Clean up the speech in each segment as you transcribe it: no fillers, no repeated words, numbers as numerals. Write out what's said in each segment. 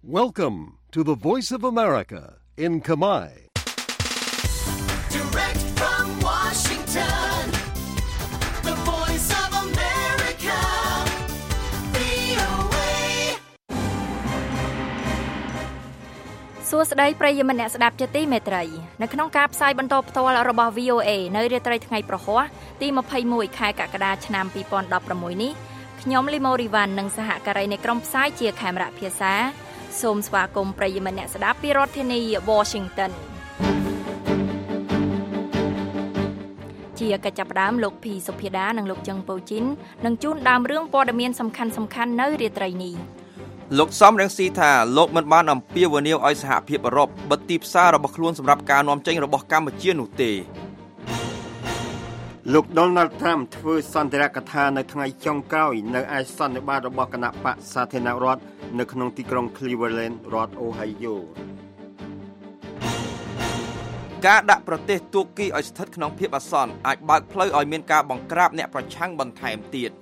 Welcome to the Voice of America in Khmer. Direct from Washington, the Voice of America, VOA. សួស្តីប្រិយមិត្តអ្នកស្ដាប់ជាទីមេត្រីនៅក្នុងការផ្សាយបន្តផ្ទាល់របស់ VOA នៅរាត្រីថ្ងៃប្រហ័សទី21ខែកក្កដាឆ្នាំ2016នេះខ្ញុំលីម៉ូរីវ៉ាន់និងសហការីនៃក្រុមផ្សាយជាខេមរៈភាសាសូមស្វាគមន៍ប្រិយមិត្តអ្នកស្ដាប់ពីរដ្ឋធានី Washington ជាកិច្ចចាប់ផ្ដើមលោកភីសុភាដានិងលោកចឹងពូជីននឹងជួនដើមរឿងព័ត៌មានសំខាន់ៗនៅរាត្រីនេះលោកសំរងស៊ីថាលោកមិនបានអំពាវនាវឲ្យសហភាពអឺរ៉ុបបិទទីផ្សាររបស់ខ្លួនសម្រាប់ការនាំចេញរបស់កម្ពុជានោះទេលោក Donald Trump ធ្វើសន្ទរកថានៅថ្ងៃចុងក្រោយនៅឯសន្និបាតរបស់គណៈបក្សសាធារណរដ្ឋនៅក្នុងទីក្រុង Cleveland រដ្ឋ Ohio ការដាក់ប្រទេសទួរគីឲ្យស្ថិតក្នុងភាពអាសន្នអាចបើកផ្លូវឲ្យមានការបង្ក្រាបអ្នកប្រឆាំងបន្ថែមទៀត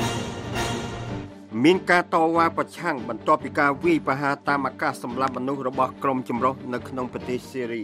មានការតវ៉ាប្រឆាំងបន្ទាប់ពីការវាយប្រហារតាមអាកាសសម្លាប់មនុស្សរបស់ក្រុមចម្រុះនៅក្នុងប្រទេសសេរី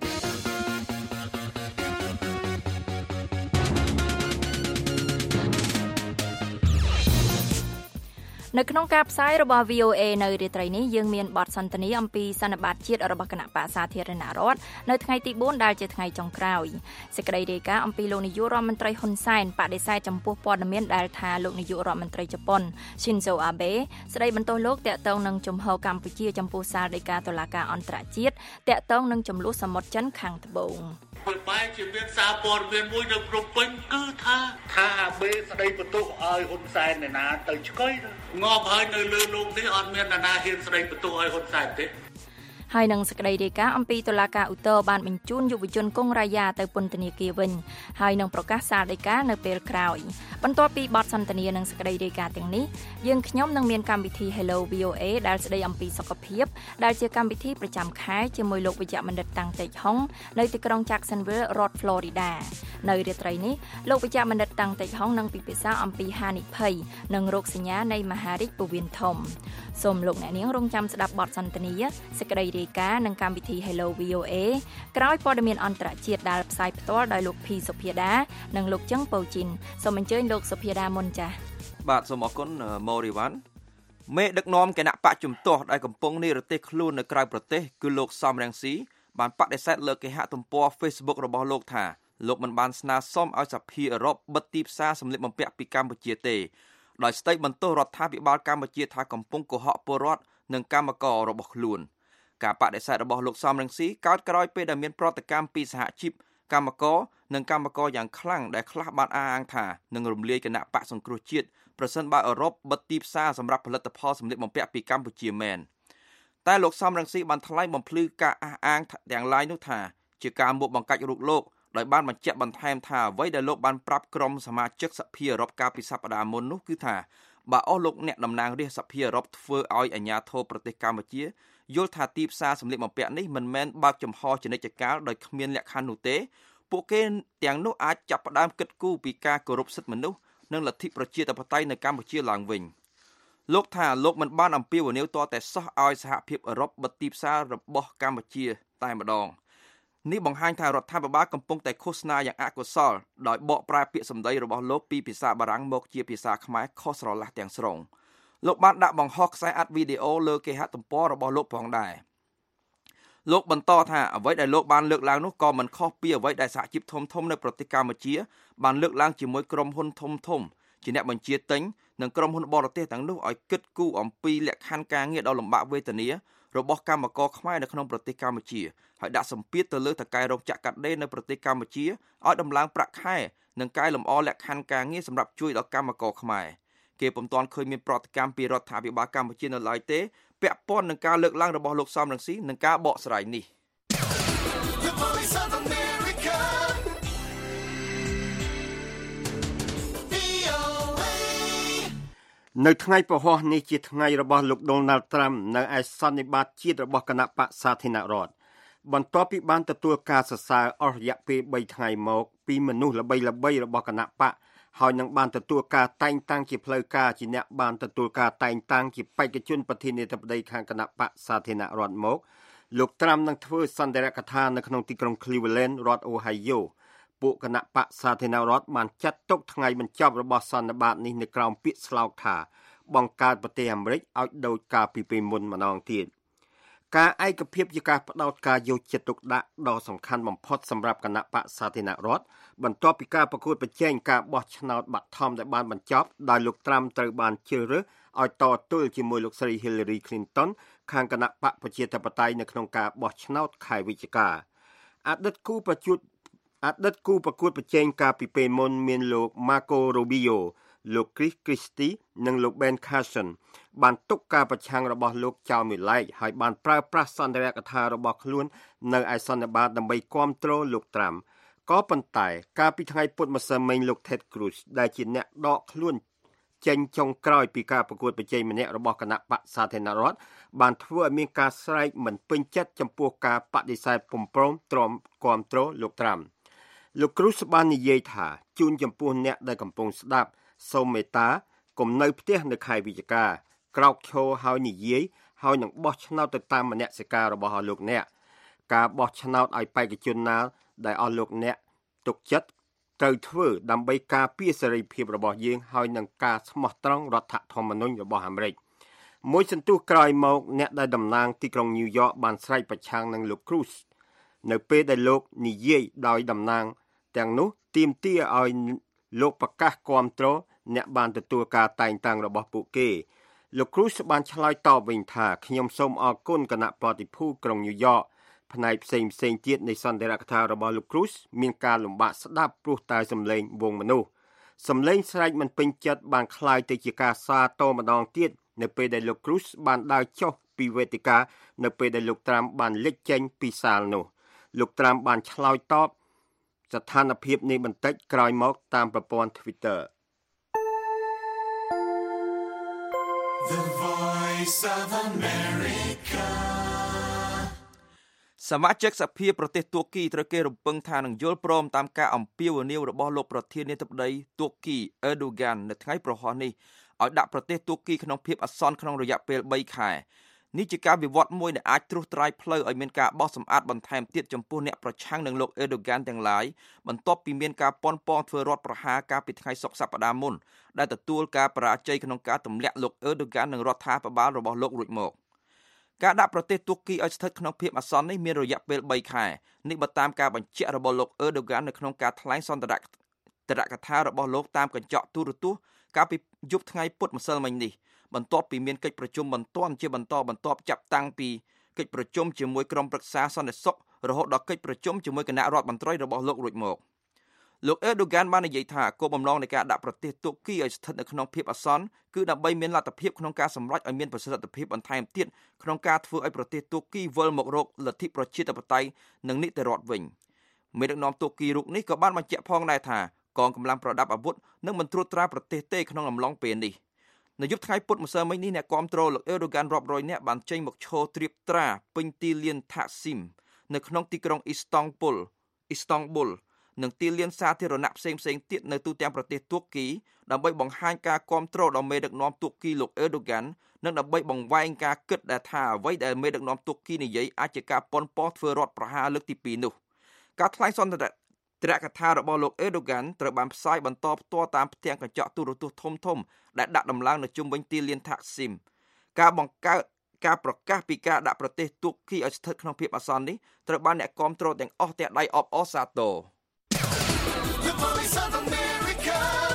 នៅក្នុងការផ្សាយរបស់ VOA នៅរាត្រីនេះយើងមានបទសន្ទនាអំពីសន្និបាតជាតិរបស់គណៈបក្សសាធារណរដ្ឋនៅថ្ងៃទី4ដែលជាថ្ងៃចុងក្រោយសេចក្តីរាយការណ៍អំពីលោកនាយករដ្ឋមន្ត្រីហ៊ុនសែនបដិសេធចំពោះព័ត៌មានដែលថាលោកនាយករដ្ឋមន្ត្រីជប៉ុន Shinzo Abe ស្តីបន្ទោសលោកតាក់ទងនឹងជំហរកម្ពុជាចំពោះសាលដីកាតុលាការអន្តរជាតិតាក់ទងនឹងចំនួនសមុទ្រចិនខាងត្បូងបែរជាមានសារព័ត៌មានមួយនៅព្រំពេញគឺថាអាបេស្ដីបន្ទោសឲ្យហ៊ុនសែនឯណាទៅឆ្កុយងាប់ហើយនៅលើលោកនេះអត់មានអ្នកណាហ៊ានស្ដីបន្ទោសឲ្យហ៊ុនសែនទេហើយនឹងសេចក្តីរាយការណ៍អំពីតុលាការឧទ្ធរបានបញ្ជូនយុវជនកុងរ៉ាយ៉ាទៅពន្ធនាគារវិញហើយនឹងប្រកាសសាលដីកានៅពេលក្រោយបន្ទាប់ពីបទសន្ទនានិងសេចក្តីរាយការណ៍ទាំងនេះយើងខ្ញុំនឹងមានកម្មវិធី Hello VOA ដែលស្ដីអំពីសុខភាពដែលជាកម្មវិធីប្រចាំខែជាមួយលោកវិជ្ជបណ្ឌិតតាំងតេជហុងនៅទីក្រុង Jacksonville រដ្ឋ Florida នៅរាត្រីនេះលោកវិជ្ជបណ្ឌិតតាំងតេជហុងនឹងពិភាក្សាអំពីហានិភ័យនិងរោគសញ្ញានៃមហារីកពោះវៀនធំសូមលោកអ្នកនាងរងចាំស្ដាប់បទសន្ទនាសេចក្តីរាយការណ៍និងកម្មវិធី Hello VOA ក្រោយព័ត៌មានអន្តរជាតិដែលផ្សាយផ្ទាល់ដោយលោកភីសុភាដានិងលោកចឹងពូជីនសូមអញ្ជើញលោកសុភាដាមុនចា៎បាទសូមអរគុណម៉ូរីវ៉ាន់មេដឹកនាំគណៈបកជំទាស់ដែលកំពុងនិរទេសខ្លួននៅក្រៅប្រទេសគឺលោកសំរងស៊ីបានបដិសេធលើគេហទំព័រ Facebook របស់លោកថាលោកមិនបានស្នើសុំឲ្យសភាអឺរ៉ុបបិទទីផ្សារសម្លៀកបំពាក់ពីកម្ពុជាទេដោយស្ដីបន្ទោសរដ្ឋាភិបាលកម្ពុជាថាកំពុងកុហកពលរដ្ឋនិងកម្មកររបស់ខ្លួនការបដិសេធរបស់លោកសំរងស៊ីកើតក្រោយពេលដែលមានប្រតិកម្មពីសហជីពកម្មករនិងកម្មករយ៉ាងខ្លាំងដែលខ្លះបានអះអាងថានឹងរំលាយគណៈបកសង្គ្រោះជាតិប្រសិនបើអឺរ៉ុបបិទទីផ្សារសម្រាប់ផលិតផលសម្លៀកបំពាក់ពីកម្ពុជាមែនតែលោកសំរងស៊ីបានថ្លែងបំភ្លឺការអះអាងទាំងឡាយនោះថាជាការមកបង្កាច់រូបលោកដោយបានបញ្ជាក់បន្ថែមថាអ្វីដែលលោកបានប្រាប់ក្រុមសមាជិកសភាអឺរ៉ុបកាលពីសប្តាហ៍មុននោះគឺថាបើអស់លោកអ្នកតំណាងរាស្ត្រសភាអឺរ៉ុបធ្វើឲ្យអាជ្ញាធរប្រទេសកម្ពុជាយល់ថាទីផ្សារសម្លៀកបំពាក់នេះមិនមែនបើកចំហជានិច្ចកាលដោយគ្មានលក្ខខណ្ឌនោះទេពួកគេទាំងនោះអាចចាប់ផ្ដើមគិតគូរពីការគោរពសិទ្ធិមនុស្សនិងលទ្ធិប្រជាធិបតេយ្យនៅកម្ពុជាឡើងវិញលោកថាលោកមិនបានអំពាវនាវទាល់តែសោះឲ្យសហភាពអឺរ៉ុបបិទទីផ្សាររបស់កម្ពុជាតែម្ដងនេះបង្ហាញថារដ្ឋាភិបាលកំពុងតែឃោសនាយ៉ាងអកុសលដោយបកប្រែពាក្យសម្ដីរបស់លោកពីភាសាបារាំងមកជាភាសាខ្មែរខុសស្រឡះទាំងស្រុងលោកបានដាក់បង្ហោះខ្សែអាត់វីដេអូលើគេហទំព័ររបស់លោកផងដែរលោកបន្តថាអ្វីដែលលោកបានលើកឡើងនោះក៏មិនខុសពីអ្វីដែលសហជីពធំៗនៅប្រទេសកម្ពុជាបានលើកឡើងជាមួយក្រុមហ៊ុនធំៗជាអ្នកបញ្ជាទិញនិងក្រុមហ៊ុនបរទេសទាំងនោះឲ្យគិតគូរអំពីលក្ខខណ្ឌការងារដ៏លំបាកវេទនារបស់កម្មករខ្មែរនៅក្នុងប្រទេសកម្ពុជាហើយដាក់សម្ពាធទៅលើថៅកែរោងចក្រកាត់ដេរនៅប្រទេសកម្ពុជាឲ្យដំឡើងប្រាក់ខែនិងកែលម្អលក្ខខណ្ឌការងារសម្រាប់ជួយដល់កម្មករខ្មែរគេពុំទាន់ឃើញមានប្រតិកម្មពីរដ្ឋាភិបាលកម្ពុជានៅឡើយទេពាក់ព័ន្ធនឹងការលើកឡើងរបស់លោកសំរងស៊ីនិងការបកស្រាយនេះនៅថ្ងៃពហុនេះជាថ្ងៃរបស់លោក Donald Trump នៅឯសន្និបាតជាតិរបស់គណៈបក្សសាធារណរដ្ឋបន្ទាប់ពីបានទទួលការសរសើរអស់រយៈពេល3ថ្ងៃមកពីមនុស្សល្បីៗរបស់គណៈបកហើយនឹងបានទទួលការតែងតាំងជាផ្លូវការជាអ្នកបានទទួលការតែងតាំងជាបេក្ខជនប្រធានាធិបតីខាងគណៈបកសាធារណរដ្ឋមកលោកត្រាំនឹងធ្វើសន្ទរកថានៅក្នុងទីក្រុង Cleveland រដ្ឋ Ohio ពួកគណៈបកសាធារណរដ្ឋបានចាត់ទុកថ្ងៃបញ្ចប់របស់សន្និបាតនេះនៅក្រោមពាក្យស្លោកថាបង្កើតប្រទេសអាមេរិកឲ្យដូចកាលពីពេលមុនម្ដងទៀតការឯកភាពជាការផ្ដោតការយកចិត្តទុកដាក់ដ៏សំខាន់បំផុតសម្រាប់គណៈបកសាធារណរដ្ឋបន្ទាប់ពីការប្រកួតប្រជែងការបោះឆ្នោតបឋមដែលបានបញ្ចប់ដោយលោកត្រាំត្រូវបានជ្រើសរើសឲ្យតទល់ជាមួយលោកស្រី Hillary Clinton ខាងគណៈបកប្រជាធិបតេយ្យនៅក្នុងការបោះឆ្នោតខែវិច្ឆិកាអតីតគូប្រកួតប្រជែងកាលពីពេលមុនមានលោក Marco Rubio លោក Chris Christie និងលោក Ben Carson បានទុកការប្រឆាំងរបស់លោកចោលមួយឡែកហើយបានប្រើប្រាស់សន្ទរកថារបស់ខ្លួននៅឯសន្និបាតដើម្បីគាំទ្រលោកត្រាំក៏ប៉ុន្តែកាលពីថ្ងៃពុធម្សិលមិញលោក Ted Cruz ដែលជាអ្នកដកខ្លួនចេញចុងក្រោយពីការប្រកួតប្រជែងម្នាក់របស់គណៈបកសាធារណរដ្ឋបានធ្វើឲ្យមានការស្រែកមិនពេញចិត្តចំពោះការបដិសេធពំប្រមទ្រាំគាំទ្រលោកត្រាំលោក Cruz បាននិយាយថាជូនចំពោះអ្នកដែលកំពុងស្ដាប់សូមមេត្តាកុំនៅផ្ទះនៅខែវិច្ឆិកាក្រោកឈរហើយនិយាយហើយនឹងបោះឆ្នោតទៅតាមមនសិការរបស់លោកអ្នកការបោះឆ្នោតឲ្យបេក្ខជនណាដែលអស់លោកអ្នកទុកចិត្តត្រូវធ្វើដើម្បីការពារសេរីភាពរបស់យើងហើយនឹងការស្មោះត្រង់រដ្ឋធម្មនុញ្ញរបស់អាមេរិកមួយសន្ទុះក្រោយមកអ្នកដែលតំណាងទីក្រុងញូវយ៉កបានស្រែកប្រឆាំងនឹងលោក Cruz នៅពេលដែលលោកនិយាយដោយតំណាងទាំងនោះទាមទារឲ្យលោកប្រកាសគាំទ្រអ្នកបានទទួលការតែងតាំងរបស់ពួកគេលោក Cruz បានឆ្លើយតបវិញថាខ្ញុំសូមអរគុណគណៈប្រតិភូក្រុងញូវយ៉កផ្នែកផ្សេងទៀតនៃសន្ទរកថារបស់លោក Cruz មានការលំបាកស្ដាប់ព្រោះតែសំឡេងវងមនុស្សសំឡេងស្រែកមិនពេញចិត្តបានคล้ายទៅជាការសាទរម្ដងទៀតនៅពេលដែលលោក Cruz បានដើរចុះពីវេទិកានៅពេលដែលលោកត្រាំបានលេចចេញពីសាលនោះលោកត្រាំបានឆ្លើយតបស្ថានភាពនេះបន្តិចក្រោយមកតាមប្រព័ន្ធ Twitter The Voice of America សមាជិកសភាប្រទេសទួរគីត្រូវគេរំពឹងថានឹងយល់ព្រមតាមការអំពាវនាវរបស់លោកប្រធានាធិបតីទួរគី Erdogan នៅថ្ងៃប្រហ័សនេះឲ្យដាក់ប្រទេសទួរគីក្នុងភាពអាសន្នក្នុងរយៈពេល3ខែនេះជាការវិវត្តមួយដែលអាចត្រួសត្រាយផ្លូវឲ្យមានការបោះសម្អាតបន្ថែមទៀតចំពោះអ្នកប្រឆាំងនឹងលោក Erdogan ទាំងឡាយបន្ទាប់ពីមានការប៉ុនប៉ងធ្វើរដ្ឋប្រហារកាលពីថ្ងៃសុក្រសប្តាហ៍មុនដែលទទួលការបរាជ័យក្នុងការទម្លាក់លោក Erdogan និងរដ្ឋាភិបាលរបស់លោករួចមកការដាក់ប្រទេសទួរគីឲ្យស្ថិតក្នុងភាពអាសន្ននេះមានរយៈពេល3ខែនេះបើតាមការបញ្ជាក់របស់លោក Erdogan នៅក្នុងការថ្លែងសន្ទរកថារបស់លោកតាមកញ្ចក់ទូរទស្សន៍កាលពីយប់ថ្ងៃពុធម្សិលមិញនេះបន្ទាប់ពីមានកិច្ចប្រជុំបន្ទាន់ជាបន្តបន្ទាប់ចាប់តាំងពីកិច្ចប្រជុំជាមួយក្រុមប្រឹក្សាសន្តិសុខរហូតដល់កិច្ចប្រជុំជាមួយគណៈរដ្ឋមន្ត្រីរបស់លោករួចមកលោក Erdogan បាននិយាយថាគោលបំណងនៃការដាក់ប្រទេសទួរគីឲ្យស្ថិតនៅក្នុងភាពអាសន្នគឺដើម្បីមានលទ្ធភាពក្នុងការសម្រេចឲ្យមានប្រសិទ្ធភាពបន្ថែមទៀតក្នុងការធ្វើឲ្យប្រទេសទួរគីវិលមករកលទ្ធិប្រជាធិបតេយ្យនិងនីតិរដ្ឋវិញមេដឹកនាំទួរគីរូបនេះក៏បានបញ្ជាក់ផងដែរថាកងកម្លាំងប្រដាប់អាវុធនឹងមិនត្រួតត្រាប្រទេសទេក្នុងអំឡុងពេលនេះនៅយប់ថ្ងៃពុធម្សិលមិញនេះអ្នកគាំទ្រលោក Erdogan រាប់រយនាក់បានចេញមកឈរត្រៀបត្រាពេញទីលាន Taksim នៅក្នុងទីក្រុង Istanbul និងទីលានសាធារណៈផ្សេងទៀតនៅទូទាំងប្រទេសទួរគីដើម្បីបង្ហាញការគាំទ្រដល់មេដឹកនាំទួរគីលោក Erdogan និងដើម្បីបង្វែងការគិតដែលថាអ្វីដែលមេដឹកនាំទួរគីនិយាយអាចជាការប៉ុនប៉ងធ្វើរដ្ឋប្រហារលើកទី2នោះការថ្លែងសន្ទរកថារបស់លោក Erdogan ត្រូវបានផ្សាយបន្តផ្ទាល់តាមផ្ទាំងកញ្ចក់ទូរទស្សន៍ធំៗដែលដាក់ដំឡើងនៅជុំវិញទីលាន Taksim ការបង្កើតការប្រកាសពីការដាក់ប្រទេសទួរគីឲ្យស្ថិតក្នុងភាពអាសន្ននេះត្រូវបានអ្នកគាំទ្រទាំងអស់តែដៃអបអរសាទរ The Voice of America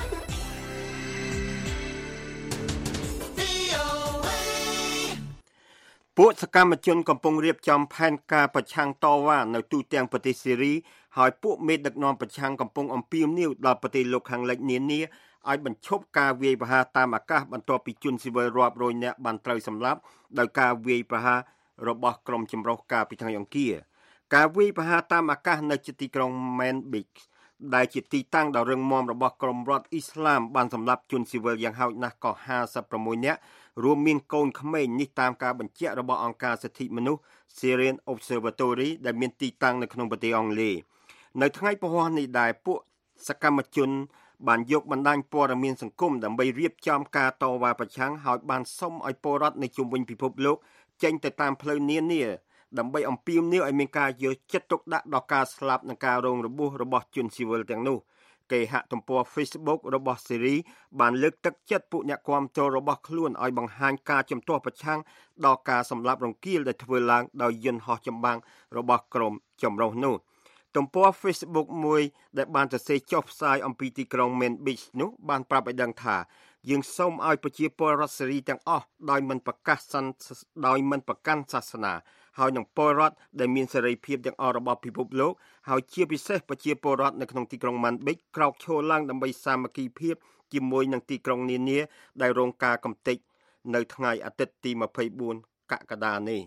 VOA ពួកសកម្មជនកំពុងរៀបចំផែនការប្រឆាំងតវ៉ានៅទូទាំងប្រទេសសេរីហើយពួកមេដឹកនាំប្រឆាំងកំពុងអំពាវនាវដល់ប្រទេសលោកខាងលិចនានាឲ្យបញ្ឈប់ការវាយប្រហារតាមអាកាសបន្ទាប់ពីជនស៊ីវិលរាប់រយនាក់បានត្រូវសម្លាប់ដោយការវាយប្រហាររបស់ក្រុមចម្រុះកាលពីថ្ងៃអង្គារការវាយប្រហារតាមអាកាសនៅទីក្រុង Manbij ដែលជាទីតាំងដ៏រឹងមាំរបស់ក្រុមរដ្ឋអ៊ីស្លាមបានសម្លាប់ជនស៊ីវិលយ៉ាងហោចណាស់ក៏56នាក់រួមមានកូនក្មេងនេះតាមការបញ្ជាក់របស់អង្គការសិទ្ធិមនុស្ស Syrian Observatory ដែលមានទីតាំងនៅក្នុងប្រទេសអង់គ្លេសនៅថ្ងៃពហុនេះដែរពួកសកម្មជនបានយកបណ្ដាញព័ត៌មានសង្គមដើម្បីរៀបចំការតវ៉ាប្រឆាំងហើយបានសុំឲ្យពលរដ្ឋនៅជុំវិញពិភពលោកចេញទៅតាមផ្លូវនានាដើម្បីអំពាវនាវឲ្យមានការយកចិត្តទុកដាក់ដល់ការស្លាប់និងការរងរបួសរបស់ជនស៊ីវិលទាំងនោះគេហទំព័រ Facebook របស់សេរីបានលើកទឹកចិត្តពួកអ្នកគាំទ្ររបស់ខ្លួនឲ្យបង្ហាញការជំទាស់ប្រឆាំងដល់ការសម្លាប់រង្គាលដែលធ្វើឡើងដោយយន្តហោះចម្បាំងរបស់ក្រុមចម្រុះនោះទំព័រ Facebook មួយដែលបានសរសេរចុះផ្សាយអំពីទីក្រុង Main Beach នោះបានប្រាប់ឲ្យដឹងថាយើងសូមឲ្យប្រជាពលរដ្ឋសេរីទាំងអស់ដោយមិនប្រកាន់សាសនាហើយនឹងពលរដ្ឋដែលមានសេរីភាពទាំងអស់របស់ពិភពលោកហើយជាពិសេសប្រជាពលរដ្ឋនៅក្នុងទីក្រុង Main Beach ក្រោកឈរឡើងដើម្បីសាមគ្គីភាពជាមួយនឹងទីក្រុងនានាដែលរងការកំទេចនៅថ្ងៃអាទិត្យទី24កក្កដានេះ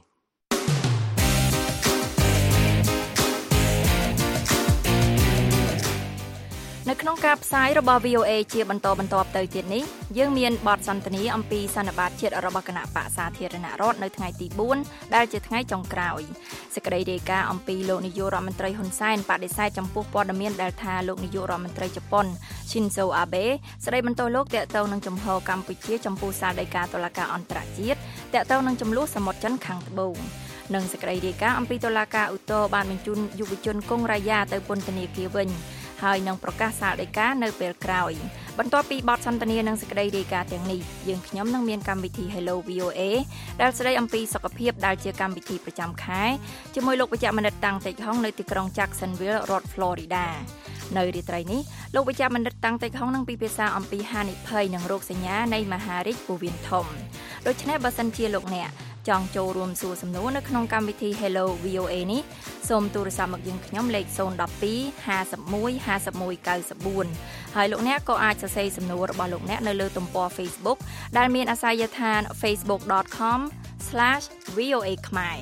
នៅក្នុងការផ្សាយរបស់ VOA ជាបន្តទៅទៀតនេះយើងមានបទសន្ទនាអំពីសន្និបាតជាតិរបស់គណៈបក្សសាធារណរដ្ឋនៅថ្ងៃទី4ដែលជាថ្ងៃចុងក្រោយសេចក្តីរាយការណ៍អំពីលោកនាយករដ្ឋមន្ត្រីហ៊ុនសែនបដិសេធចំពោះព័ត៌មានដែលថាលោកនាយករដ្ឋមន្ត្រីជប៉ុន Shinzo Abe ស្តីបន្ទោសលោកទាក់ទងនឹងជំហរកម្ពុជាចំពោះសាលដីកាតុលាការអន្តរជាតិទាក់ទងនឹងចំនួនសមុទ្រចិនខាងត្បូងនិងសេចក្តីរាយការណ៍អំពីតុលាការឧទ្ធរបានបញ្ជូនយុវជនកុងរ៉ាយ៉ាទៅពន្ធនាគារវិញហើយនឹងប្រកាសសាលដីកានៅពេលក្រោយបន្ទាប់ពីបទសន្ទនានិងសេចក្តីរាយការណ៍ទាំងនេះយើងខ្ញុំនឹងមានកម្មវិធី Hello VOA ដែលស្តីអំពីសុខភាពដែលជាកម្មវិធីប្រចាំខែជាមួយលោកវិជ្ជបណ្ឌិតតាំងតិចហុងនៅទីក្រុង Jacksonville រដ្ឋ Florida នៅរាត្រីនេះលោកវិជ្ជបណ្ឌិតតាំងតិចហុងនឹងពិភាក្សាអំពីហានិភ័យនិងរោគសញ្ញានៃមហារីកពោះវៀនធំដូច្នេះបើសិនជាលោកអ្នកចង់ចូលរួមសួរសំណួរនៅក្នុងកម្មវិធី Hello VOA នេះសូមទូរស័ព្ទមកយើងខ្ញុំលេខ012 51 51 94ហើយលោកអ្នកក៏អាចសរសេរសំណួររបស់លោកអ្នកនៅលើទំព័រ Facebook ដែលមានអាសយដ្ឋាន facebook.com/VOA ខ្មែរ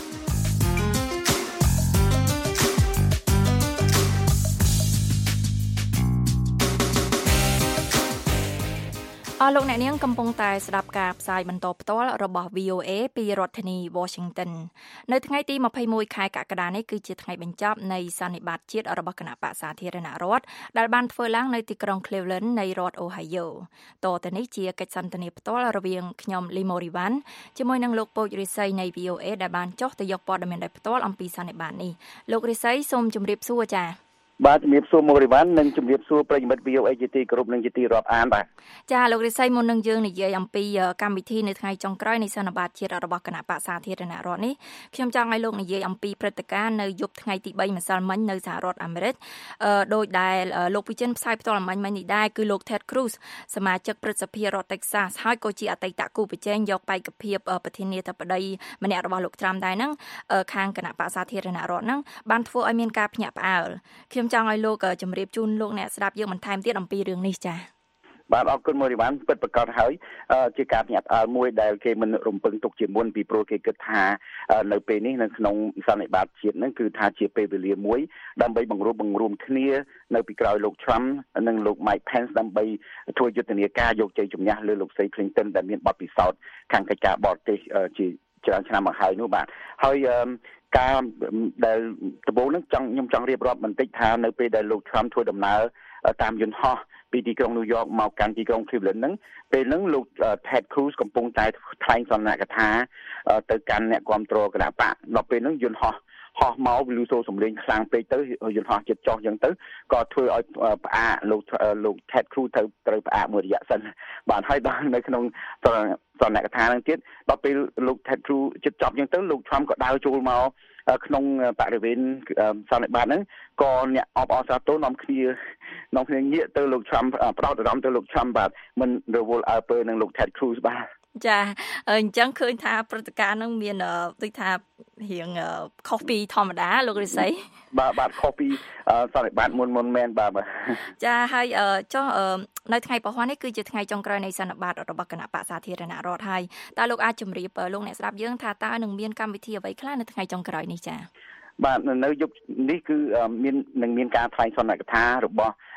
លោកអ្នកនាងកំពុងតែស្ដាប់ការផ្សាយបន្តផ្ទាល់របស់ VOA ពីរដ្ឋធានី Washington នៅថ្ងៃទី21ខែកក្កដានេះគឺជាថ្ងៃបញ្ចប់នៃសន្និបាតជាតិរបស់គណៈបក្សសាធារណរដ្ឋដែលបានធ្វើឡើងនៅទីក្រុង Cleveland នៃរដ្ឋ Ohio តទៅនេះជាកិច្ចសន្ទនាផ្ទាល់រវាងខ្ញុំលីម៉ូរីវ៉ាន់ជាមួយនឹងលោកពូចរិស័យនៃ VOA ដែលបានចុះទៅយកព័ត៌មានដោយផ្ទាល់អំពីសន្និបាតនេះលោករិស័យសូមជម្រាបសួរចា៎បាទជំរាបសួរមូរីវ៉ាន់និងជំរាបសួរប្រិយមិត្ត VOA ជាទីគោរពនិងជាទីរាប់អានបាទចាលោករិស័យមុននឹងយើងនិយាយអំពីកម្មវិធីនៅថ្ងៃចុងក្រោយនៃសន្និបាតជាតិរបស់គណៈបក្សសាធារណរដ្ឋនេះខ្ញុំចង់ឲ្យលោកនិយាយអំពីព្រឹត្តិការណ៍នៅយប់ថ្ងៃទី3ម្សិលមិញនៅសហរដ្ឋអាមេរិកដោយដែលលោកវិចិត្រផ្សាយផ្ទាល់មិញនេះដែរគឺលោក Ted Cruz សមាជិកព្រឹទ្ធសភារដ្ឋ Texas ហើយក៏ជាអតីតគូប្រជែងយកបេក្ខភាពប្រធានាធិបតីម្នាក់របស់លោក Trump ដែរហ្នឹងខាងគណៈបក្សសាធារណរដ្ឋហ្នឹងបានធ្វើឲ្យមានការភ្ញាក់ផ្អើលខ្ញុំចង់ឲ្យលោកជម្រាបជូនលោកអ្នកស្ដាប់យើងបន្ថែមទៀតអំពីរឿងនេះចា៎បាទអរគុណមូរីវ៉ាន់ពិតប្រាកដហើយជាការភ្ញាក់ផ្អើលមួយដែលគេមិនរំពឹងទុកជាមុនពីព្រោះគេគិតថានៅពេលនេះនៅក្នុងសន្និបាតជាតិហ្នឹងគឺថាជាពេលវេលាមួយដើម្បីបង្រួបគ្នានៅពីក្រោយលោក Trump និងលោក Mike Pence ដើម្បីធ្វើយុទ្ធនាការយកជ័យជំនះលើលោកស្រី Clinton ដែលមានបទពិសោធន៍ខាងកិច្ចការបរទេសជាច្រើនឆ្នាំមកហើយនោះបាទហើយការដែលដំបូងហ្នឹងខ្ញុំចង់រៀបរាប់បន្តិចថានៅពេលដែលលោក Trump ធ្វើដំណើរតាមយន្តហោះពីទីក្រុង New York មកកាន់ទីក្រុង Cleveland ហ្នឹងពេលហ្នឹងលោក Ted Cruz កំពុងតែថ្លែងសន្និកថាទៅកាន់អ្នកគាំទ្រគណបកដល់ពេលហ្នឹងយន្តហោះមកវាលឺសូរសំឡេងខ្លាំងពេកទៅយន្តហោះជិតចុះអញ្ចឹងទៅក៏ធ្វើឲ្យផ្អាកលោក Ted Cruz ត្រូវផ្អាកមួយរយៈសិនបាទហើយដល់នៅក្នុងសន្និកថាហ្នឹងទៀតដល់ពេលលោក Ted Cruz ជិតចប់អញ្ចឹងទៅលោក Trump ក៏ដើរចូលមកក្នុងបរិវេណសន្និបាតហ្នឹងក៏អ្នកអបអរសាទរនាំគ្នាងាកទៅលោក Trump ផ្ដោតអារម្មណ៍ទៅលោក Trump បាទមិនរវល់អើពើនឹងលោក Ted Cruz បាទចាអញ្ចឹងឃើញថាព្រឹត្តិការណ៍ហ្នឹងមានដូចថារៀងខុសពីធម្មតាលោករិស័យបាទខុសពីសន្និបាតមុនមែនបាទចាហើយចុះនៅថ្ងៃពហុនេះគឺជាថ្ងៃចុងក្រោយនៃសន្និបាតរបស់គណៈបក្សសាធារណរដ្ឋហើយតើលោកអាចជម្រាបលោកអ្នកស្ដាប់យើងថាតើនឹងមានកម្មវិធីអ្វីខ្លះនៅថ្ងៃចុងក្រោយនេះចាបាទនៅយប់នេះគឺមានការថ្លែងសន្និកថារបស់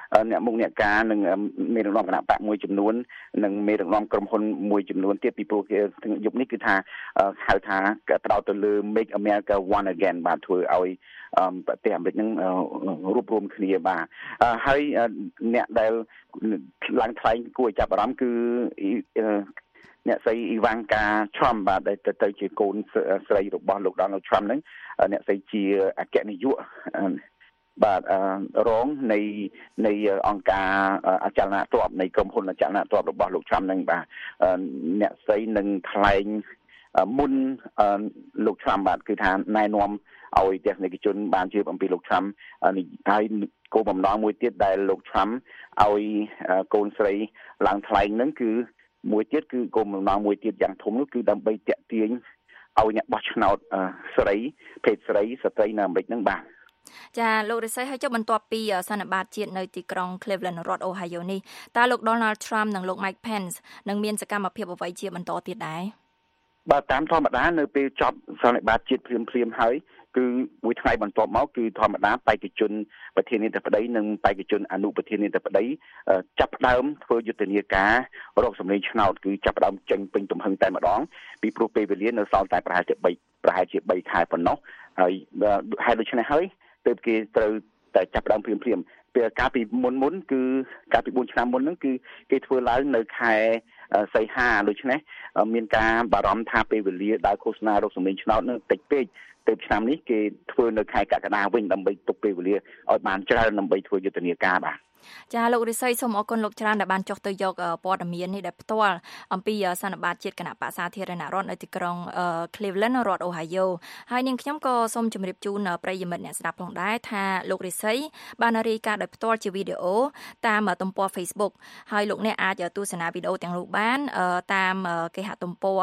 អ្នកមុខអ្នកការនិងមេដឹកនាំគណៈបកមួយចំនួននិងមេដឹកនាំក្រុមហ៊ុនមួយចំនួនទៀតពីព្រោះគេយុគនេះគឺថាហៅថាផ្ដោតទៅលើ Make America One Again បាទធ្វើឲ្យប្រទេសអាមេរិកនឹងរួបរวมគ្នាបាទហើយអ្នកដែលឡើងថ្លែងគួរឲ្យចាប់អារម្មណ៍គឺអ្នកស្រីអ៊ីវ៉ាន់កាឆ្រមបាទដែលទៅជាកូនស្រីរបស់លោក Donald Trump ហ្នឹងអ្នកស្រីជាអគ្គនាយកបាទរងនៃអង្គការអចលនទ្រព្យនៃក្រុមហ៊ុនអចលនទ្រព្យរបស់លោក Trump ហ្នឹងបាទអ្នកស្រីនឹងថ្លែងមុនលោក Trump បាទគឺថាណែនាំឲ្យទស្សនិកជនបានជឿអំពីលោក Trump ហើយគោលបំណងមួយទៀតដែលលោក Trump ឲ្យកូនស្រីឡើងថ្លែងហ្នឹងគឺមួយទៀតគឺគោលបំណងមួយទៀតយ៉ាងធំនោះគឺដើម្បីតាក់ទាញឲ្យអ្នកបោះឆ្នោតស្រីភេទស្រីស្ត្រីនៅអាមេរិកហ្នឹងបាទចាលោករិស័យហើយចុះបន្ទាប់ពីសន្និបាតជាតិនៅទីក្រុង Cleveland រដ្ឋ Ohio នេះតើលោក Donald Trump និងលោក Mike Pence នឹងមានសកម្មភាពអ្វីជាបន្តទៀតដែរបាទតាមធម្មតានៅពេលចប់សន្និបាតជាតិភ្លាមហើយគឺមួយថ្ងៃបន្ទាប់មកគឺធម្មតាបេក្ខជនប្រធានាធិបតីនិងបេក្ខជនអនុប្រធានាធិបតីចាប់ផ្ដើមធ្វើយុទ្ធនាការរកសម្លេងឆ្នោតគឺចាប់ផ្ដើមចេញពេញទំហឹងតែម្ដងពីព្រោះពេលវេលានៅសល់តែប្រហែលជា3ខែប៉ុណ្ណោះហើយដូច្នេះហើយទើបគេត្រូវតែចាប់ផ្ដើមភ្លាមពេលកាលពីមុនគឺកាលពី4ឆ្នាំមុនហ្នឹងគឺគេធ្វើឡើងនៅខែសីហាដូច្នេះមានការបារម្ភថាពេលវេលាដើរឃោសនារកសម្លេងឆ្នោតនឹងតិចពេកទៅឆ្នាំនេះគេធ្វើនៅខែកក្កដាវិញដើម្បីទុកពេលវេលាឲ្យបានច្រើនដើម្បីធ្វើយុទ្ធនាការបាទចាលោករិស័យសូមអរគុណលោកច្រើនដែលបានចុះទៅយកព័ត៌មាននេះដែលផ្ទាល់អំពីសន្និបាតជាតិគណៈបក្សសាធារណរដ្ឋនៅទីក្រុង Cleveland រដ្ឋ Ohio ហើយនាងខ្ញុំក៏សូមជម្រាបជូនប្រិយមិត្តអ្នកស្ដាប់ផងដែរថាលោករិស័យបានរាយការណ៍ដោយផ្ទាល់ជាវីដេអូតាមទំព័រ Facebook ហើយលោកអ្នកអាចទស្សនាវីដេអូទាំងនោះបានតាមគេហទំព័រ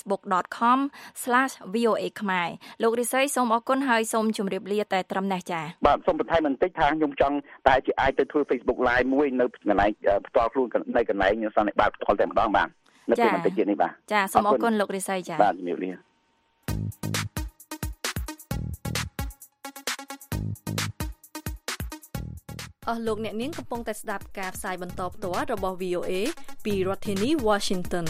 facebook.com/voa ខ្មែរលោករិស័យសូមអរគុណហើយសូមជម្រាបលាតែត្រឹមនេះចាបាទសូមបន្ថែមបន្តិចថាខ្ញុំចង់តែជាអាចទៅធ្វើ Facebook live មួយនៅកន្លែងផ្ទាល់ខ្លួននៅកន្លែងសន្និបាតផ្ទាល់តែម្ដងបាទនៅពេលបន្តិចទៀតនេះបាទចាសូមអរគុណលោករិស័យចាបាទជំរាបលាអស់លោកអ្នកនាងកំពុងតែស្ដាប់ការផ្សាយបន្តផ្ទាល់របស់ VOA ពីរដ្ឋធានី Washington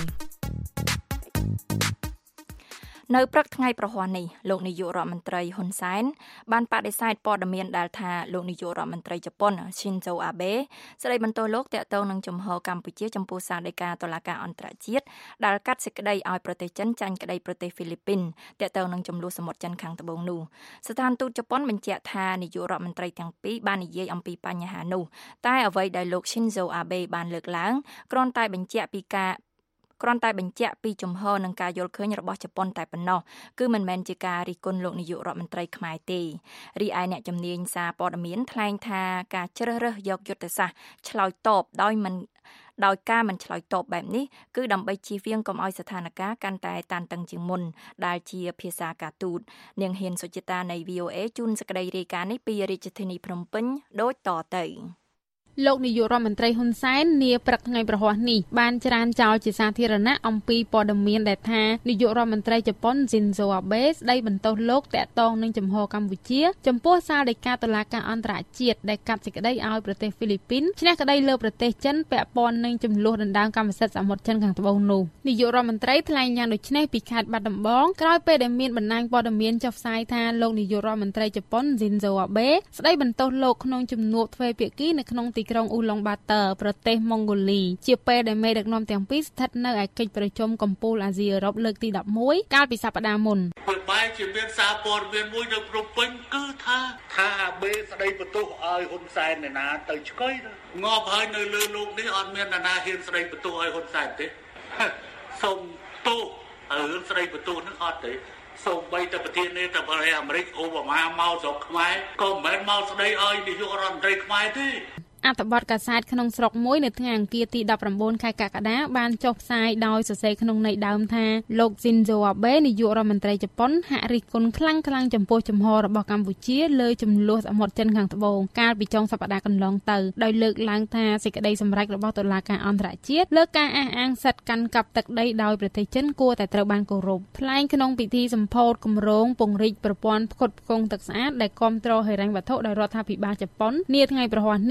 នៅព្រឹកថ្ងៃប្រហ័សនេះលោកនាយករដ្ឋមន្ត្រីហ៊ុនសែនបានបដិសេធព័ត៌មានដែលថាលោកនាយករដ្ឋមន្ត្រីជប៉ុន Shinzo Abe ស្ដីបន្ទោសលោកតាក់ទងនឹងជំហរកម្ពុជាចំពោះសារដីកាតុលាការអន្តរជាតិដែលកាត់សេចក្តីឲ្យប្រទេសចិនចាញ់ក្តីប្រទេសហ្វីលីពីនតាក់ទងនឹងចំនួនសមុទ្រចិនខាងត្បូងនោះស្ថានទូតជប៉ុនបញ្ជាក់ថានាយករដ្ឋមន្ត្រីទាំងពីរបាននិយាយអំពីបញ្ហានោះតែអ្វីដែលលោក Shinzo Abe បានលើកឡើងគ្រាន់តែបញ្ជាក់ពីជំហរនិងការយល់ឃើញរបស់ជប៉ុនតែប៉ុណ្ណោះគឺមិនមែនជាការរិះគន់លោកនាយករដ្ឋមន្ត្រីខ្មែរទេរីឯអ្នកជំនាញសារព័ត៌មានថ្លែងថាការជ្រើសរើសយកយុទ្ធសាស្ត្រឆ្លើយតបដោយការមិនឆ្លើយតបបែបនេះគឺដើម្បីជៀសវាងកុំឲ្យស្ថានភាពកាន់តែតានតឹងជាងមុនដែលជាភាសាការទូតនាងហ៊ានសុចិតានៃ VOA ជូនសេចក្តីរាយការណ៍នេះពីរាជធានីភ្នំពេញដូចតទៅលោកនាយករដ្ឋមន្ត្រីហ៊ុនសែននាព្រឹកថ្ងៃប្រហ័សនេះបានច្រានចោលជាសាធារណៈអំពីព័ត៌មានដែលថានាយករដ្ឋមន្ត្រីជប៉ុន Shinzo Abe ស្ដីបន្ទោសលោកតាក់ទងនឹងជំហរកម្ពុជាចំពោះសារដីកាតុលាការអន្តរជាតិដែលកាត់សេចក្តីឲ្យប្រទេសហ្វីលីពីនឈ្នះក្តីលើប្រទេសចិនពាក់ព័ន្ធនឹងចំនួនដណ្ដើមកម្មសិទ្ធិសមុទ្រចិនខាងត្បូងនោះនាយករដ្ឋមន្ត្រីថ្លែងយ៉ាងដូចនេះពីខេត្តបាត់ដំបងក្រោយពេលដែលមានបណ្ដាញព័ត៌មានចុះផ្សាយថាលោកនាយករដ្ឋមន្ត្រីជប៉ុន Shinzo Abe ស្ដីបន្ទោសលោកក្នុងជំនួបទ្វេភាគីនៅក្នុងទីក្រុងអ៊ូឡុងបាតឺប្រទេសម៉ុងហ្គូលីជាពេលដែលមេដឹកនាំទាំងពីរស្ថិតនៅឯកិច្ចប្រជុំកំពូលអាស៊ីអឺរ៉ុបលើកទី11កាលពីសប្តាហ៍មុនបែរជាមានសារព័ត៌មានមួយនៅភ្នំពេញគឺថាអាបេស្ដីបន្ទោសឲ្យហ៊ុនសែនឯណាទៅឆ្កុយងាប់ហើយនៅលើលោកនេះអត់មានអ្នកណាហ៊ានស្ដីបន្ទោសឲ្យហ៊ុនសែនទេសូមទោសរឿងស្ដីបន្ទោសនឹងអត់ទេសូម្បីតែប្រធានាធិបតីអាមេរិកអូបាម៉ាមកស្រុកខ្មែរក៏មិនមែនមកស្ដីឲ្យនាយករដ្ឋមន្ត្រីខ្មែរទេអត្ថបទកាសែតក្នុងស្រុកមួយនៅថ្ងៃអង្គារទី19ខែកក្កដាបានចុះផ្សាយដោយសរសេរក្នុងន័យដើមថាលោក Shinzo Abe នាយករដ្ឋមន្ត្រីជប៉ុនហាក់រិះគន់ខ្លាំងចំពោះជំហររបស់កម្ពុជាលើចំនួនសមុទ្រចិនខាងត្បូងកាលពីចុងសប្តាហ៍កន្លងទៅដោយលើកឡើងថាសេចក្តីសម្រេចរបស់តុលាការអន្តរជាតិលើការអះអាងសិទ្ធិកាន់កាប់ទឹកដីដោយប្រទេសចិនគួរតែត្រូវបានគោរពថ្លែងក្នុងពិធីសម្ពោធគម្រោងពង្រីកប្រព័ន្ធផ្គត់ផ្គង់ទឹកស្អាតដែលគាំទ្រហិរញ្ញវត្ថុដោយរដ្ឋាភិបាលជប៉ុននាថ្ងៃប្រហ័សនេះលោក